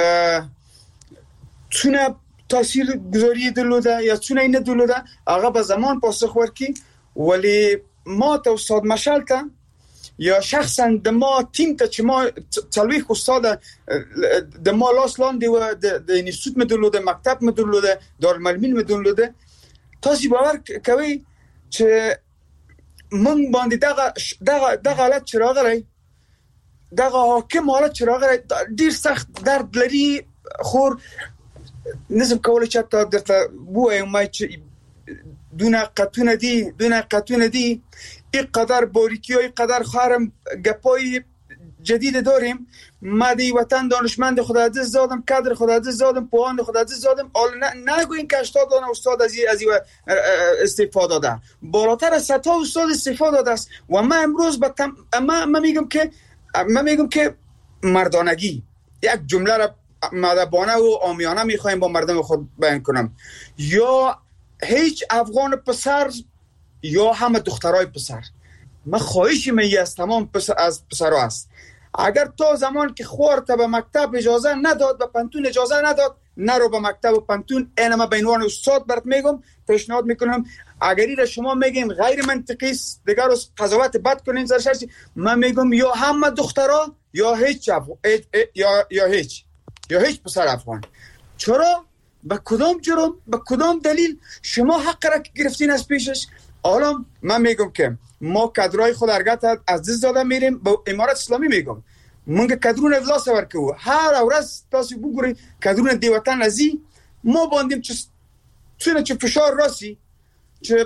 چونه تاثیر گذاری دلوده یا چونه این دلوده هغه به زمان پاسخ ورکی ولی ما تا استاد مشعل تا یا شخصا د ما تیم ته چې ما تلويخ استاد د ما لاس لاندې و د انستیتوت مدلوده مکتب مدلوده دارالمعلمین مدلوده تاسو باور کوي چې من باندې دغه دغه دغه حالت چراغ لري دغه حاکم حالت چراغ لري ډیر سخت درد لري خور نظم کولای چې تا درته بوه ما چې دونه قطونه دي دونه قطونه دي اینقدر باریکی و اینقدر خارم گپای جدید داریم ما دی وطن دانشمند خدا عزیز زادم کادر خدا عزیز زادم پوهان خدا عزیز زادم حالا نه نگوین که هشتاد دانه استاد از از استفاده داده بالاتر از صد استاد استفاده داده است و ما امروز با تم... ما ما میگم که ما میگم که مردانگی یک جمله را مدبانه و عامیانه میخوایم با مردم خود بیان کنم یا هیچ افغان پسر یا همه دخترای پسر ما خواهشی می از تمام پسر از پسرها است اگر تو زمان که خورت به مکتب اجازه نداد به پانتون اجازه نداد نرو به مکتب و پانتون اینا ما به عنوان استاد برات میگم پیشنهاد میکنم اگر این شما میگیم غیر منطقی است دیگر روز قضاوت بد کنین زرشش من میگم یا همه دخترها یا هیچ یا یا هیچ یا هیچ پسر افغان چرا به کدام جرم به کدام دلیل شما حق را گرفتین از پیشش حالا من میگم که ما کادرای خود ارگت از دست داده میریم به امارات اسلامی میگم منگه کادرون افلاس ورکو هر اورس تاسو بگوری کادرون دیوتن ازی ما باندیم چه چونه چه فشار راسی چه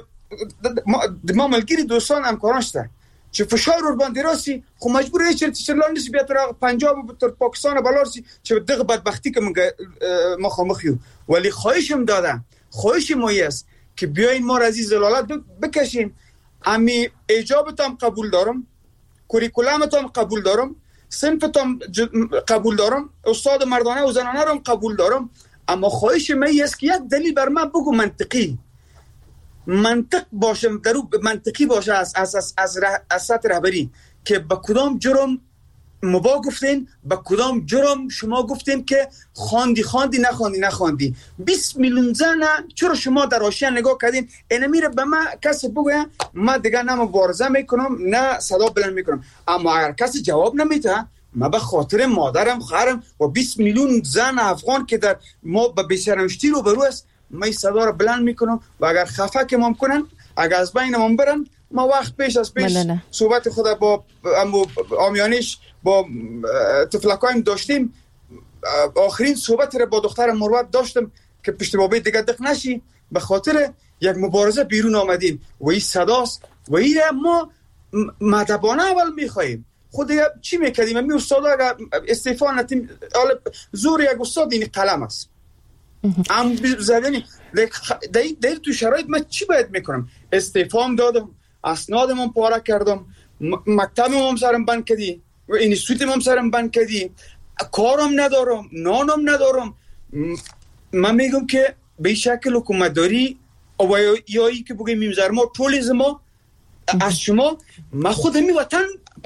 ما ملگیری دوستان همکاران شده چه فشار رو باندی راسی خو مجبور هیچ چرلان نیسی بیاد را پنجاب و تر پاکستان بلارسی چه دغه بدبختی که منگه ما خامخیو ولی خواهشم دادم خواهش مایی است که بیاین ما را از این زلالت بکشیم امی ایجابتام قبول دارم کوریکولامتام قبول دارم صنفتام قبول دارم استاد مردانه و زنانه رو قبول دارم اما خواهش من است که یک دلیل بر من بگو منطقی منطق باشه درو منطقی باشه از از از از, از سطح رهبری که با کدام جرم مبا گفتین با کدام جرم شما گفتین که خواندی خواندی نخواندی نخواندی بیست میلیون زن چرا شما در حاشیه نگاه کردین اینا میره به من کسی بگه ما دیگه نه مبارزه میکنم نه صدا بلند میکنم اما اگر کسی جواب نمیده ما به خاطر مادرم خواهرم و بیست میلیون زن افغان که در ما به بی‌شرمشتی رو برو است ما صدا رو بلند میکنم و اگر خفه که ممکنن اگر از بینمون برن ما وقت پیش از پیش صحبت خود با آمیانش با تفلکایم داشتیم آخرین صحبت را با دختر مروت داشتم که پشت بابی دیگه دق نشی به خاطر یک مبارزه بیرون آمدیم و این صداست و این ما مدبانه اول میخواییم خود چی میکردیم می استاد اگر استعفا نتیم زور یک استاد این قلم است ام زدنی در تو شرایط من چی باید میکنم استعفام دادم اسنادم پاره کردم مکتبم هم سرم بند کردی و اینستیتوتم هم سرم بند کردی کارم ندارم نانم ندارم من میگم که به شکل حکومت داری و یا ای که بگیم میمزر ما طول از ما از شما ما خود همی وطن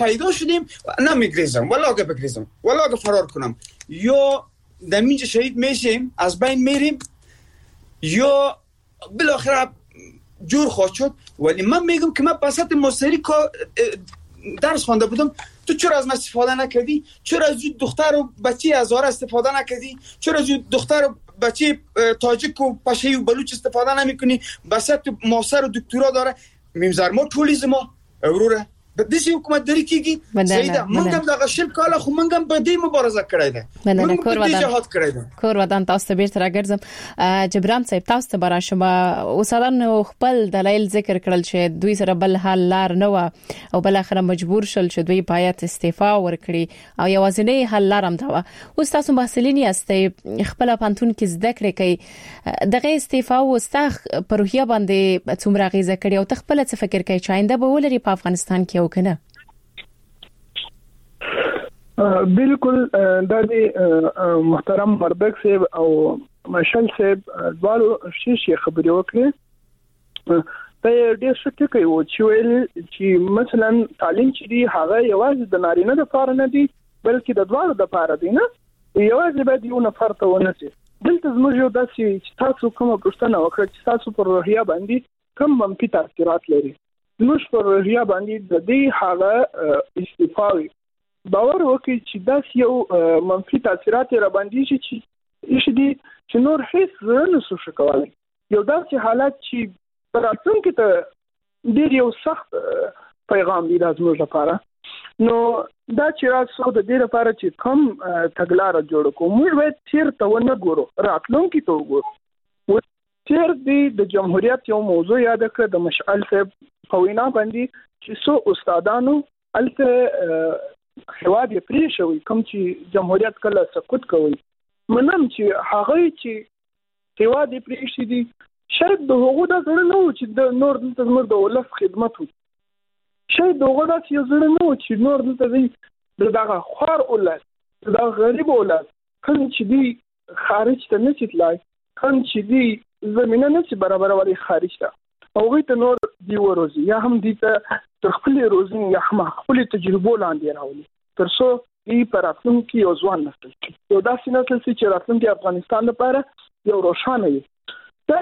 پیدا شدیم نه میگریزم ولا که بگریزم ولا که فرار کنم یا در اینجا شهید میشیم از بین میریم یا بالاخره جور خواهد شد. ولی من میگم که من بساط موسیقی درس خوانده بودم، تو چرا از من استفاده نکردی؟ چرا از دختر و بچه هزار استفاده نکردی؟ چرا از دختر و بچه تاجیک و پشهی و بلوچ استفاده نمی کنی؟ بساط ماستر و دکترا داره میمزر ما تولیز ما اوروره بدیسی حکومت داری کیگی سیده منگم داغه شل کالا خو منگم بدی مبارزه کړی ده مننه کور ودان کور ودان تاسو ته بیرته راګرځم. جبران صاحب تاسو ته برا شما اوسادان خپل دلایل ذکر کړل چې دوی سره بل حل لار نه و او بل اخر مجبور شول چې دوی باید استعفا ورکړي او یوازینی حل لار هم دا و. اوس تاسو محصلین یاستئ خپل پانتون کې زده کړې کوي دغه استعفا او استاخ پروهیا باندې څومره غیزه کړي او تخپل څه فکر کوي چې آینده به ولري په افغانستان کې وکنه؟ بالکل د محترم وردګ صاحب او مشال صاحب دوالو شي خبرې وکړي. ته ډېر څه کوي او چې ویل چې مثلا تعلیم چې دی هغه یوازې د نارینه لپاره نه دی بلکې د دوالو لپاره دی نه یوازې باید یو نفر ته ونه شي. دلته زموږ یو داسې چې تاسو کومه پوښتنه وکړه چې تاسو پر روحیه باندې کوم منفي تاثیرات لري زموږ پر روحیه باندې د دې هغه استفاده باور وکړي چې دا یو منفي تاثیرات را باندې شي چې دي چې نور هیڅ نه څه شکوالي یو داسې حالت چې پراتون کې ته ډیر یو سخت پیغام دی د زموږ لپاره. نو دا چې تاسو د دې لپاره چې کوم تګلارې جوړ کوو موږ باید تیر ته ونه ګورو راتلونکي ته وګورو. تیر دی د جمهوریت یو موضوع یاد کړ د مشعل صاحب په وینا باندې چې سو استادانو الته هواد یې پری شوی کوم چې جمهوریت کله سقوط کوي منم چې هغه چې هواد یې پری شي دي شاید د هغو د زړه نو چې د نور دلته زموږ د ولس خدمت وکړي شاید د هغو د زړه نو چې نور دلته د دغه خور ولس د غریب ولس کوم چې دی خارج ته نه چتلای کوم چې دی زمينه نه چې برابر ولی خارج ته هغه ته نور دی وروزي یا هم دي ته تر خپل روزي یا هم خپل تجربه لاندې راولي تر څو ای پر افغانستان کې یو ځوان نسل یو داسې نسل چې راتلونکي افغانستان لپاره یو روښانه وي. دا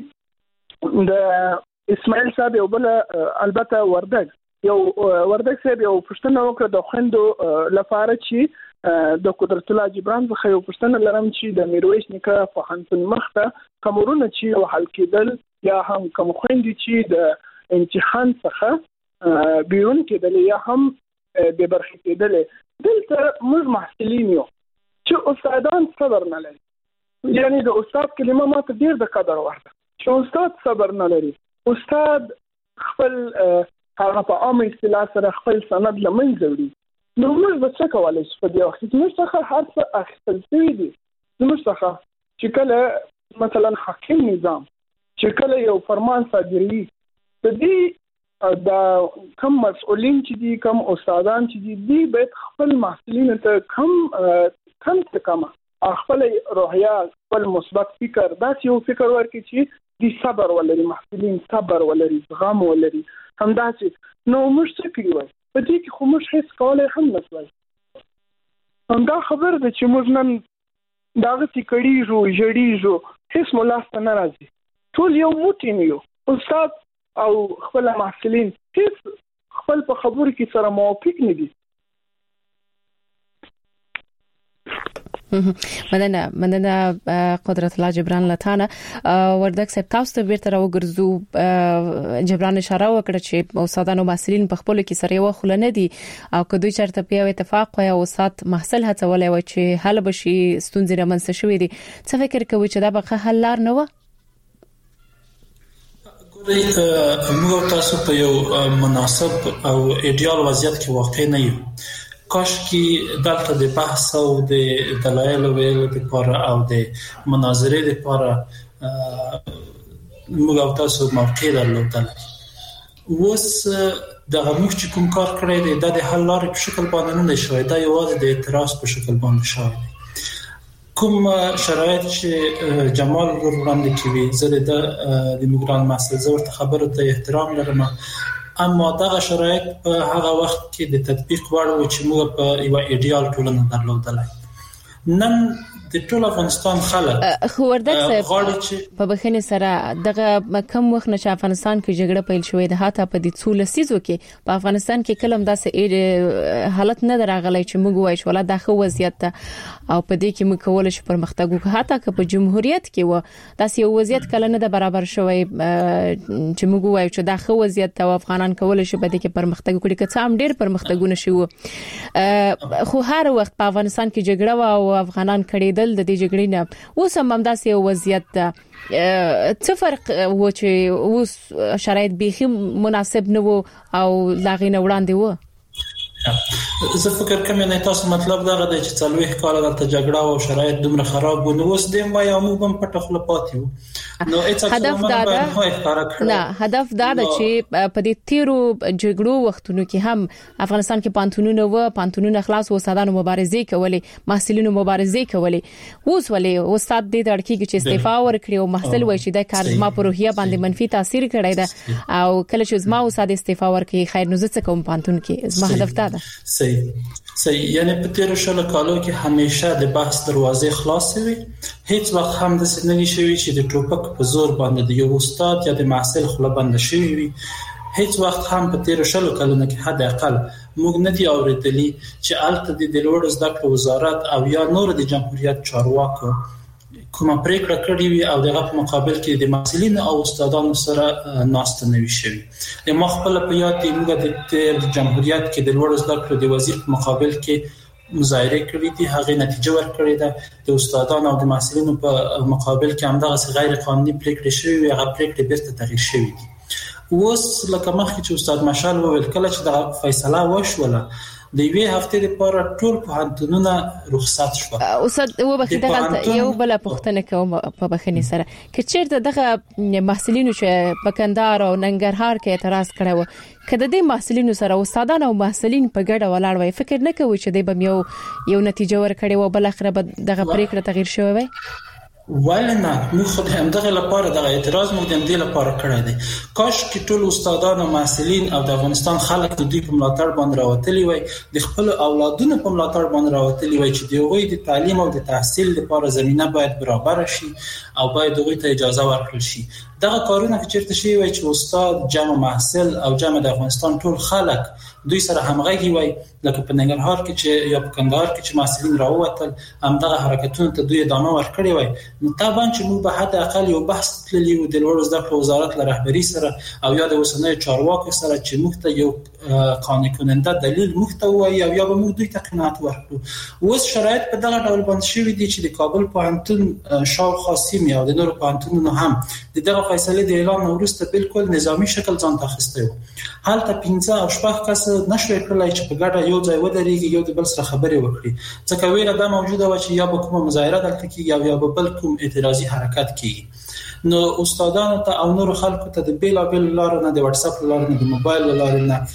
چې د اسماعیل صاحب یو بل البته وردګ یو وردګ صاحب یو پښتنه وکړه د خويندو لپاره چې د قدرت الله جبران څخه یو پښتنه لرم چې د میرویس نیکه په هنتون مخته کومرونه چې یو حل کېدل یا هم کوم خويندې چې د امتحان څخه بیرون کېدل یا هم به برخه کېدل دلته موږ محصلین یو چې استادان صبر نه لري یعنی د استاد کلمه ماته ډیر د قدر ورته چې استاد صبر نه لري استاد خپل هغه په عامه اصطلاح سره خپل سند لمن زوري نو موږ به څه کولای شو په دې وخت کې موږ څخه هر څه اخیستل شوی دي موږ څخه چې کله مثلا حاکم نظام چې کله یو فرمان صادروي د دې دا کم مسؤلین چې دي کم استادان چې دي دی باید خپل محصلین ته کم کم څه کم خپل روحیه خپل مثبت فکر دا یو فکر ورکړي چې دی صبر ولري محصلین صبر ولري زغم ولري همداسې نو موږ څه کوي په دې کې خو موږ هیڅ کولای هم نشوي. همدا خبر ده چې موږ نن داغه تکړیږو جړیږو هیڅ ملاست نه راځي ټول یو موټی نه یو استاد او خپل محصلین هیڅ خپل په خبرو کې سره موافق نه دي. مننه مننه قدرت الله جبران لتانه وردګ صاحب تاسو ته بیرته راوګرځو. جبران اشاره وکړه چې استادانو محصلین په خپل کې سره یو خلنه دي او کدوې چرته په اتفاق یا استاد محصل هڅولای و چې حل بشي ستونزې رامنځته شوې دي څه فکر کوي چې دا به حل لار نه و؟ موږ تاسو په یو مناسب او ایډیال وضعیت کې واقع نه یو کاش کې دلته د بحث او د دلایل ویلو لپاره او د مناظرې لپاره موږ تاسو موقع درلودل. اوس د موږ چې کوم کار کړی دی د حل لارې په شکل باندې نه شوی دا یوازې د اعتراض په شکل باندې شوی کوم شرایط چې جمال ور وړاندې کوي زه د د میګران مسله زه ورته خبره ته احترام لرم اما دغه شرایط په هغه وخت کې د تطبیق وړ و چې موږ په یو ایډیال ټولنه درلودلای. نن د ټول افغانستان خلک خو وردک صاحب په بخښنې سره دغه کم وخت نه چې افغانستان کې جګړه پیل شوې ده، حتی په دې څو لسیزو کې په افغانستان کې کلم داسې حالت نه درغلی چې موږ وایو ولا دا خو وضعیت ده او په دې کې موږ کولای شو پرمختګ وکړو. حتی که په جمهوریت کې و داسې یو وضعیت کله نه د برابر شوی چې موږ وایو چې دا خو وضعیت ده او افغانان کولای شي په دې کې پرمختګ وکړي، که څه هم ډېر پرمختګونه شوه. خو هر وخت په افغانستان کې جګړه او افغانان کړي د دې جګړې نه اوس هم داسې یو وضعیت ده. څه فرق و چې اوس شرایط بيخي مناسب نه وو او لاغې نه وړاندې وو؟ زه فکر کوم نه تاسو مطلب دا غواړئ چې څلوي کال د جګړه او شرایط دومره خراب و نو اوس دیم وای او موږ هم پټ خپل پاتې وو. نو هدف دا ده نه هدف دا ده چې په دې تیرو جګړو وختونو کې هم افغانستان کې پانتونونه و پانتونونه خلاص و استادانو مبارزې کولې، محصلینو مبارزې کولې. اوس ولې استاد دې تړکیږي چې استعفا ورکړي او محصل وایي چې دا کار ما په روحیه باندې منفي تاثیر کړی ده او کله چې زما استاد استعفا ورکړي خیر نو زه څه کوم پانتون کې زما هدف دا ده. صحیح صحیح یعنی په تیر شل کالو کې همیشه د بحث دروازې خلاصې وي، هیڅ وخت هم د سننی شوی چې د ټوپک په زور باندې د یو استاد یا د محصل خله بند شوی وي. هیڅ وخت هم په تیر شل کالو کې حد اقل موږ نه دی اوریدلی چې الته د لوړ زده کړو وزارت او یا نور د جمهوریت چارواکو کومه پریکړه کړې وي او دغه په مقابل کې د محصلینو او استادانو سره ناست نه وي شوی. د مخبل په یاد دی موږ د جمهوریت کې د لوړ زده کړو د وزیر په مقابل کې مظاهره کړې دي، هغه نتیجه ورکړې ده. د استادانو او د محصلینو په مقابل کې همدغه غیر قانوني پریکړې شوی وي، هغه پریکړې بیرته تغییر شوی دي. اوس لکه مخکې چې استاد مشال وویل کله چې د فیصله وشوله د یوې هفتې لپاره ټول پوهنتونونه رخصت شول. استاد و بخښه دغه یو بل پوښتنه کوم په بخښنې سره چې چیرته دغه محصلینو چې په کندهار او ننګرهار کې اعتراض کړو کله د محصلینو سره استادان او محصلین په ګډه ولاړ وي، فکر نه کوي چې د بم یو یو نتیجه ورکړي او بل اخر به دغه پریکړه تغییر شوی وي؟ ولنه موږ خو هم دغه لپاره دغه اعتراض موږ د دې لپاره کړی دی. کاش کې ټول استادان او محصلین او د افغانستان خلک د دې په ملاتړ باندې راوتلی وي، د خپل اولادونو په ملاتړ باندې راوتلی وي چې دوی د تعلیم او د تحصیل لپاره زمينه باید برابر شي او باید دوی ته اجازه ورکړل شي. دغه کارونه چې چیرته شي وي چې استاد جمع محصل او جمع د افغانستان ټول خلک دوی سره همغږي وي، لکه په ننګرهار کې چې یا په کندهار کې چې محصلین راووتل همدغه حرکتونو ته دوی ادامه ورکړي وي. نو طبعا چې موږ به حد اقل یو بحث تللی و د لوړ زده کړو وزارت له رهبری سره او یا د اوسنۍ چارواکو سره چې موږ ته یو قانع کننده دلیل موږ ته وایي او یا به موږ دوی ته قناعت ورکړو. اوس شرایط په دغه ډول باندې شوي دي چې د کابل پوهنتون شاوخوا سیمې او د نورو پوهنتونونو هم د دغه فیصلې د اعلان وروسته بالکل نظامی شکل ځان ته اخیستی و. هلته پنځه او شپږ کسه نشوي کړلای چې په ګډه یو ځای ودرېږي یو د بل سره خبرې وکړي، ځکه ویره دا موجوده و چې یا به کومه مظاهره دلته کېږي او یا به بل کوم اعتراضي حرکت کېږي. نو استادانو ته او نور خلکو ته د بیلابیل لارو نه، د واتس اپ لارو نه، د موبایل لارو نه،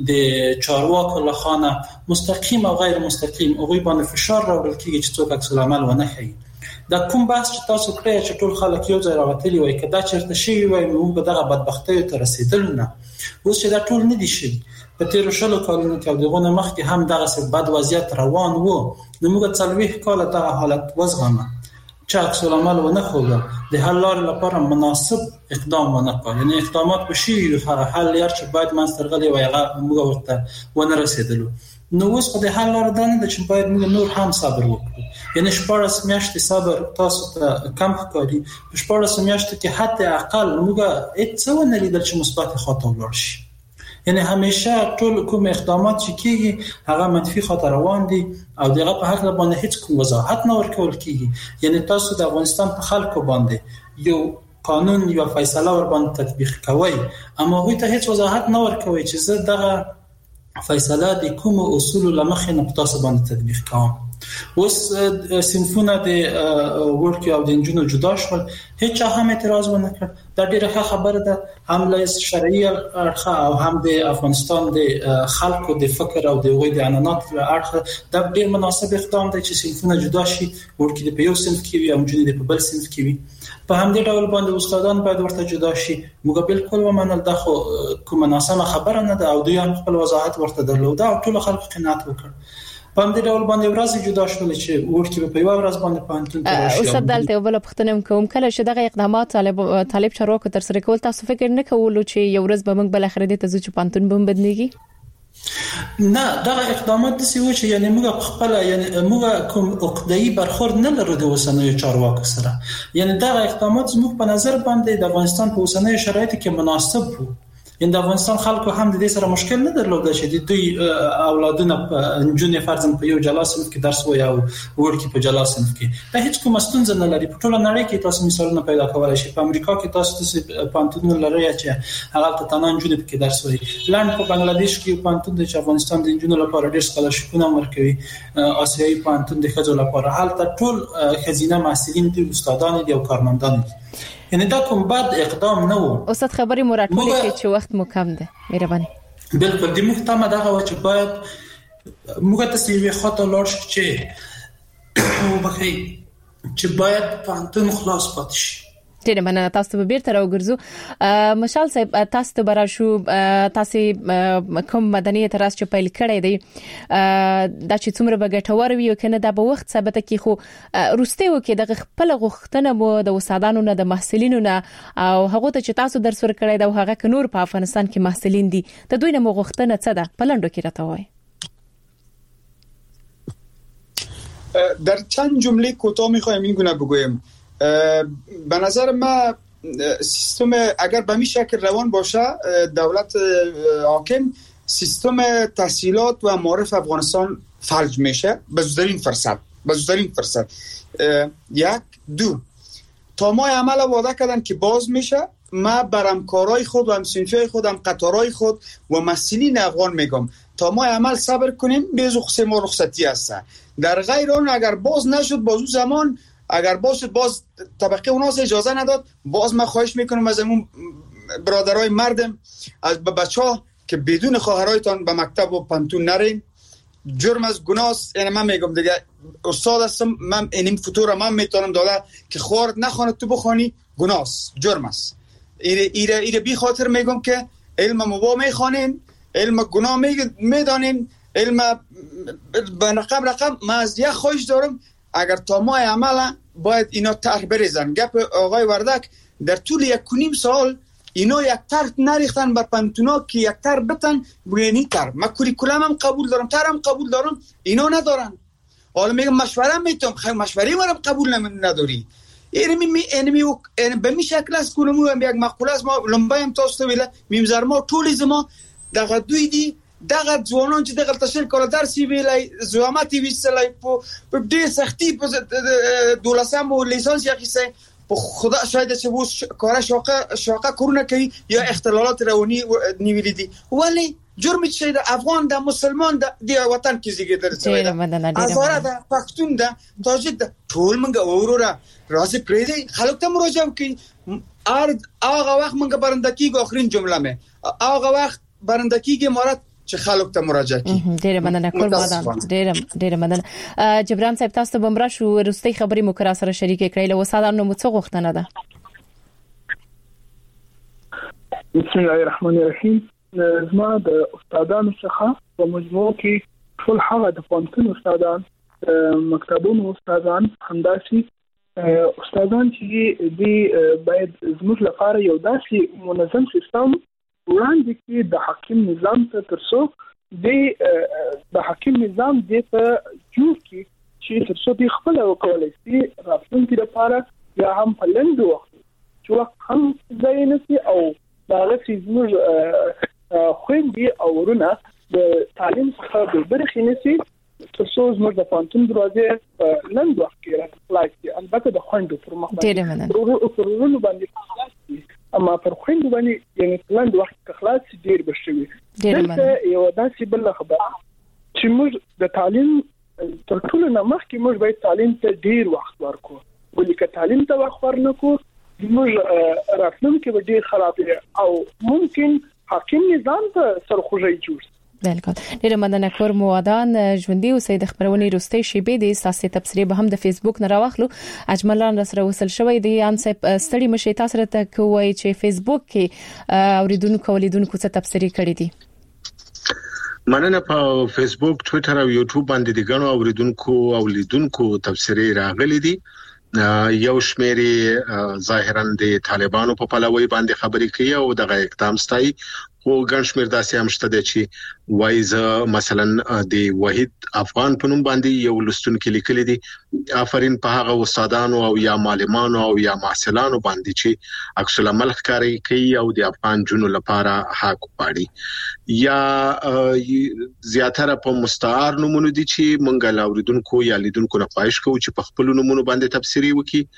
د چارواکو لخوا نه مستقیم او غیر مستقیم هغوی باندې فشار راوړل کېږي چې څوک عکس العمل ونه ښیي. دا کوم بحث چې تاسو کړی چې ټول خلک یو ځای راوتلي وای کدا چیرته شي وای موږ به دغه بدبختۍ ته رسیدل نه. اوس چې دا ټول نه دي شي په تیر شلو کالونو کې دغه مخکې هم دغه څه بد وضعیت روان وو، نو موږ څلويخ کال دغه حالت وزغمه چې عکس العمل ونه خوله د حل لارې لپاره مناسب اقدام ونه کړ. یعنی اقدامات به شي هغه حل لار چې باید منسترغلي وای هغه موږ ورته ونه رسیدلو. نو اوس په دې حل لار ده نه چې باید موږ نور هم صبر وکړو. یعنی شپږ میاشتې صبر تاسو ته کم ښکاري، په شپږ میاشتو کې حتی اقل موږ هیڅ ونه لیدل چې مثبت خاطر ولاړ شي. یعنی همیشه ټول کوم اقدامات چې کیږي هغه منفي خاطر روان دي او دغه په حق باندې هیڅ کوم وضاحت نه ورکول کیږي. یعنی تاسو د افغانستان په خلکو باندې یو قانون یا فیصله ور باندې تطبیق کوي اما هغوی ته هیڅ وضاحت نه ورکوي چې زه دغه فیصله د کوم اصول لمخې نه په تاسو باندې تطبیق کوم. اوس صنفونه د ورکو او د انجونو جدا شول، هیڅ هم اعتراض ونه کړ. دا ډیره خبره ده، هم له شرعي اړخه او هم د افغانستان د خلکو د فکر او د غوي د عنعنات اړخه دا ډیر مناسب اقدام دی چې صنفونه جدا شي، ورکو د په یو صنف کې وي او انجونو د په بل صنف کې وي. په همدې ډول باندې استادان باید ورته جدا شي. موږ بالکل ومنل دا خو کومه ناسمه خبره نه ده او دوی هم خپل وضاحت ورته درلود او ټول خلک قناعت وکړ. په همدې ډول باندې ورځ جدا شول چې ورکو په یو ورځ باندې پانتون ته راشي. استاد دلته بل پختنم کوم کله چې دغه اقدامات طالب طالب چارواکو تر سره کول، تاسو فکر نه کولو چې یو ورځ به موږ بل اخر دې ته چې پانتون بم بدلېږي؟ نه، دا اقدامات د سیو چې یعنی موږ خپل یعنی موږ کوم عقده‌ای برخورد نه لرو د وسنوي چارواکو سره. یعنی دا اقدامات زموږ په نظر باندې د افغانستان په وسنوي شرایطو کې مناسب وو. ان د افغانستان خلکو هم د دې سره مشکل نه درلود چې د دوی اولادونه په انجونې فرضاً په یو جلا صنف کې درس وایي او ورکو په جلا صنف کې. دا هیڅ کوم ستونزه نه لري. په ټوله نړۍ کې تاسو مثالونه پیدا کولای شئ. په امریکا کې تاسو د پانتون لري چې هغه ته تنان انجونې کې درس وایي. لاند په بنگلاديش کې پانتون د افغانستان د انجونو لپاره ډېر سکالرشپونه ورکوي. آسیایي پانتون د خځو لپاره هلته ټول خزینه محصلین دي، استادان دي او کارمندان دي. یعنی دا کوم بد اقدام نه و. استاد خبري مراتب کې چې وخت مو کم ده، مهرباني. بالکل د محتمه دغه چې باید موږ ته سیوی خاطر لاړ شي چې وبخي چې باید پانتون خلاص پاتې شي. ډیره مننه. تاسو به بیرته راوګرځو. مشال صاحب، تاسو ته برا شو، تاسو کوم مدني اعتراض چې پیل کړی دی دا چې څومره به ګټور وي کنه دا به وخت ثابت کی، خو روسته و کې د خپل غوښتنه مو د استادانو نه د محصلینو نه او هغه ته چې تاسو درس ورکړی دا هغه ک نور په افغانستان کې محصلین دي، د دوی نه مو غوښتنه څه ده؟ په لندو کې راته وای. در چند جمله کوتاه میخوایم این گونه بگویم. به نظر ما سیستم اگر به می شکل روان باشه، دولت حاکم سیستم تحصیلات و معارف افغانستان فلج میشه به زودترین فرصت به زودترین فرصت. یک دو تا ماه عمل وعده کردن که باز میشه. ما بر همکارای خود و همسنفیای خود، هم قطارای خود و مسئولین افغان میگم تا ماه عمل صبر کنیم، بیزو خصه ما رخصتی هست. در غیر آن اگر باز نشد، باز اون زمان اگر باز شد، باز طبقه اوناس اجازه نداد، باز من خواهش میکنم از همون برادرای مردم، از بچه‌ها که بدون خواهرایتان به مکتب و پانتون نرین. جرم از گناست. یعنی من میگم دیگه استاد هستم، من اینم فطور من میتونم داده که خورد نخونه تو بخونی، گناست، جرم است. ایره ایره ایره بی خاطر میگم که علم مبا میخوانین، علم گناه میدانین، علم به رقم رقم. من از یک خواهش دارم اگر تا ماه عمل باید اینا طرح بریزن. گپ آقای وردک در طول یک کنیم سال اینا یک طرح نریختن بر پانتونا که یک طرح بتن بگینی طرح. من کوریکولم هم قبول دارم، طرح هم قبول دارم، اینا ندارن. حالا میگم مشوره میتونم، خیلی مشوره مرا قبول نداری. اینمی می اینمی و این به می شکل است کلمو هم یک مقوله است. ما لمبه هم تاسو ویله میمزر ما طول زما دغه دوی دی دغه ځوانان چې دغه تشکیل کول درسي ویلای زحمت ویسلای په دې سختي په دولسم او لیسانس یقیسه په خدا شاید چې وو کار شاقه شاقه کورونه کوي یا اختلالات رواني نیولې دي، ولی جرم چې د افغان د مسلمان د وطن کې زیږیدل شوی دی، ازاره ده، پښتون ده، تاجک ده، ټول منګه وروره راځي پرې دی خلک ته مراجعه کوي. ارد هغه وخت منګه برندګي اخرین جمله مې هغه وخت برندګي امارات چې خلک ته مراجعه کوي. ډیره مننه کول مادام، ډیره ډیره مننه. جبران صاحب، تاسو به مرا شو ورستي خبري مو کرا سره شریک کړئ له وسادانو مو څه غوښتنه ده؟ بسم الله الرحمن الرحیم. زما د استادانو څخه په مجموع کې ټول هغه د پانتون استادان، مکتبونو استادان، همداسي استادان چې دی باید زموږ لپاره یو داسې منظم سیستم وړاندې کې د حاکم نظام ته ترڅو د حاکم نظام د ته جوړ کې چې ترڅو د خپل وکولای شي راتلونکي لپاره یا هم په لنډ وخت چې وخت هم ځای نشي او دا لسی زموږ خويندې او ورونه د تعلیم څخه د برخې نشي ترڅو زموږ د پانتون دروازه لنډ وخت کې راځي. البته د خوندو پر مخ باندې ورونو باندې اما پر خويندو باندې یعنی لنډ وخت کې خلاص ډیر بشوي. دلته یو داسې بل خبره چې موږ د تعلیم تر ټولو نه مخکې موږ باید تعلیم ته ډیر وخت ورکړو ولې که تعلیم ته وخت ورنکړو موږ راتلونکي به ډیر خراب او ممکن حاکم نظام ته سرخوږی جوړ بالکل ډیره مننه کوم ودان ژوندۍ او سید خبرونه روستي شیبې د ساسي تبصره به هم د فیسبوک نه راوخلو اجملان سره وصل شوی دی ان ستړي مشي تاسو ته کوی چې فیسبوک کې اوریدونکو ولیدونکو څه تبصره کړې دي مننه په فیسبوک ټوئیټر او یوټیوب باندې د غنو اوریدونکو او لیدونکو تبصره راغلي دي یو شمیرې ظاهرا د طالبانو په پلوي باندې خبرې کوي او دغه اقدام ستایي خو ګڼ شمېر داسې هم شته چې وایزه مثلا د وحید افغان په نوم باندې یو لستونکو لیکلي دي آفرین په هغه استادانو او یا معلمانو او یا محصلانو باندې چې عکس العمل ښکاري کوي او د افغان جنو لپاره حق پاړي یا زیاتره په مستعار نمونه دي چې منګل اوریدونکو یا لیدونکو نه خواهش کوي چې په خپل نمونه باندې تفسیری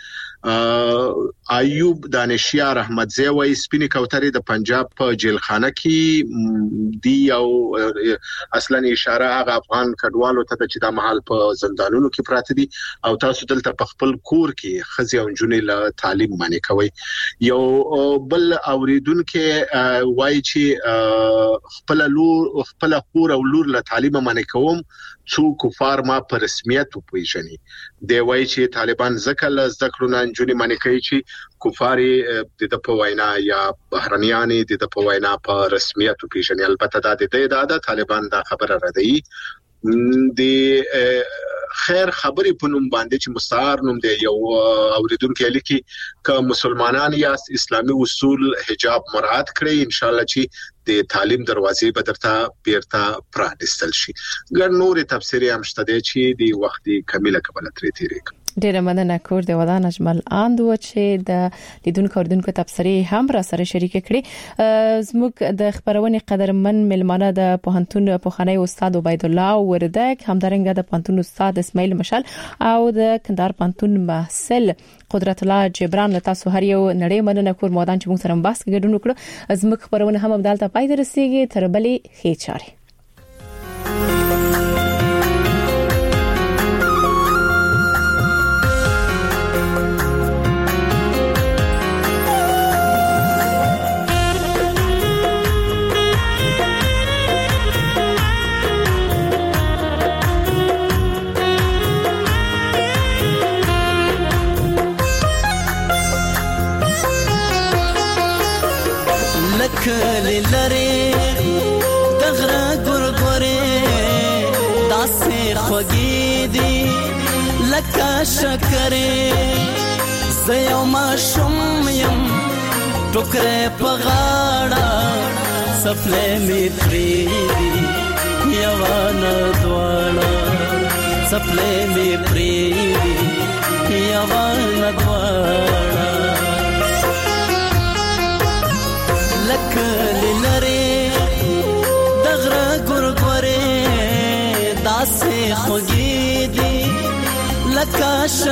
وکړي ایوب دانشیار احمدزی وای سپینې کوترې د پنجاب په جیلخانه کې دی او اصلا اشاره هغه افغان کډوالو ته چې د محل په زندانونو کې پراته دي او تاسو دلته په خپل کور کې خزي او جنې له تعلیم باندې کوي یو بل اوریدونکو وای چې خپل لور خپل خور او لور له تعلیم باندې کوم څو کفار ما په رسمیت وپیژني دی وای چې طالبان ځکه له ذکر نه جنې باندې کوي چې کفاري د په وینا یا بهرنیاني د په وینا په رسمیت وپیژني البته دا د دې د طالبان دا خبره ردی د خیر خبرې په نوم باندې چې مستعار نوم دی یو اوریدونکو لیکي ک مسلمانان یا اسلامي اصول حجاب مراعات کړئ ان شاء الله چې د تعلیم دروازې به درته بیرته پرانستل شي ګر نور تفسیری هم شته چې د وخت کمیله قبل ترې تیرې ډیره مننه کور دی ودان اجمل اندو چې د لیدونکو اوریدونکو تبصره هم را سره شریک کړي زموږ د خبرونه قدرمن ملمانه د پوهنتون پوخنۍ استاد عبید الله وردک همدارنګه د پوهنتون استاد اسماعیل مشال او د کندهار پوهنتون محصل قدرت الله جبران له تاسو هر یو نړۍ مننه کور مودان چې موږ سره بحث ګډون وکړو زموږ خبرونه هم بدلته پای درسیږي تر بلې خېچاري کلی لری دغره ګورګورې داسې خوږې دي لکه شکرې زه یو ماشوم یم ټوکرې په غاړه څپلۍ مې پرېږدي یوه نه دواړه څپلۍ مې پرېږدي یوه نه دواړه لکلی لری دغره ګورګورې داسې خوږې دي لکه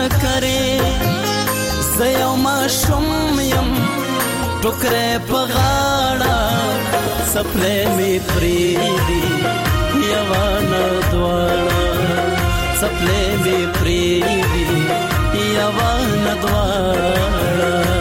شکرې زه یو ماشوم یم ټوکرې په غاړه څپلۍ مې پرېږدي یوه نه دواړه څپلۍ مې پرېږدي یوه نه دواړه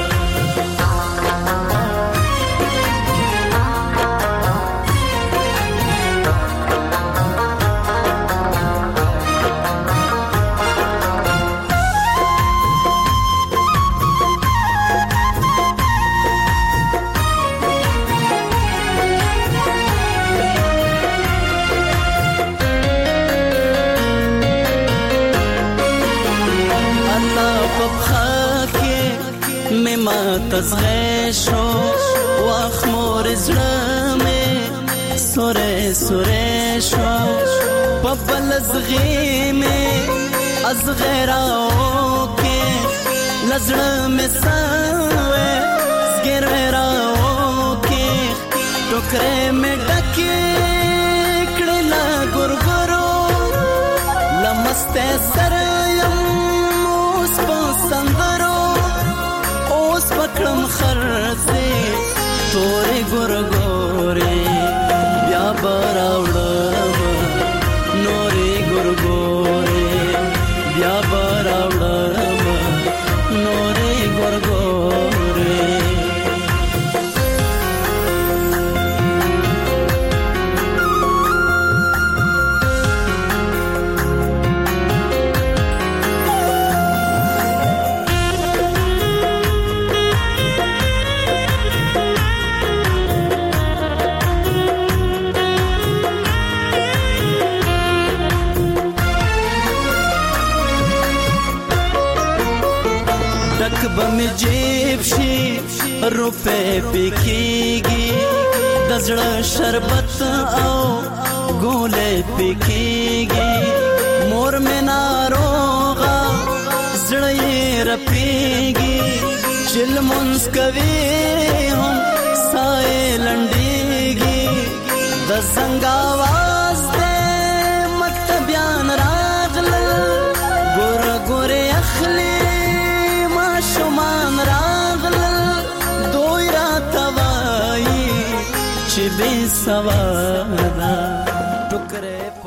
تزغه شو واخ مور زړه مې سورې سورې شو په بل زغې مې از غیراو کې لزړه مې سوې سګر غیراو کې ټوکرې مې ډکې کړې لا ګورګورو لمسته سر یم اوس په سندرو پکړم خرڅه تورې ګورګورې بیا براوړم نورې ګورګورې روپے پکېږي د زړه شربت او ګولې پکېږي مور مې ناروغه زړه یې رپېږي چې لمونځ کوي هم ساه یې لنډېږي د زنګ اواز دی مکتبیان راغلل ګوره ګورې اخلي ماشومان راغلل دوی راته وایي چې بې سواده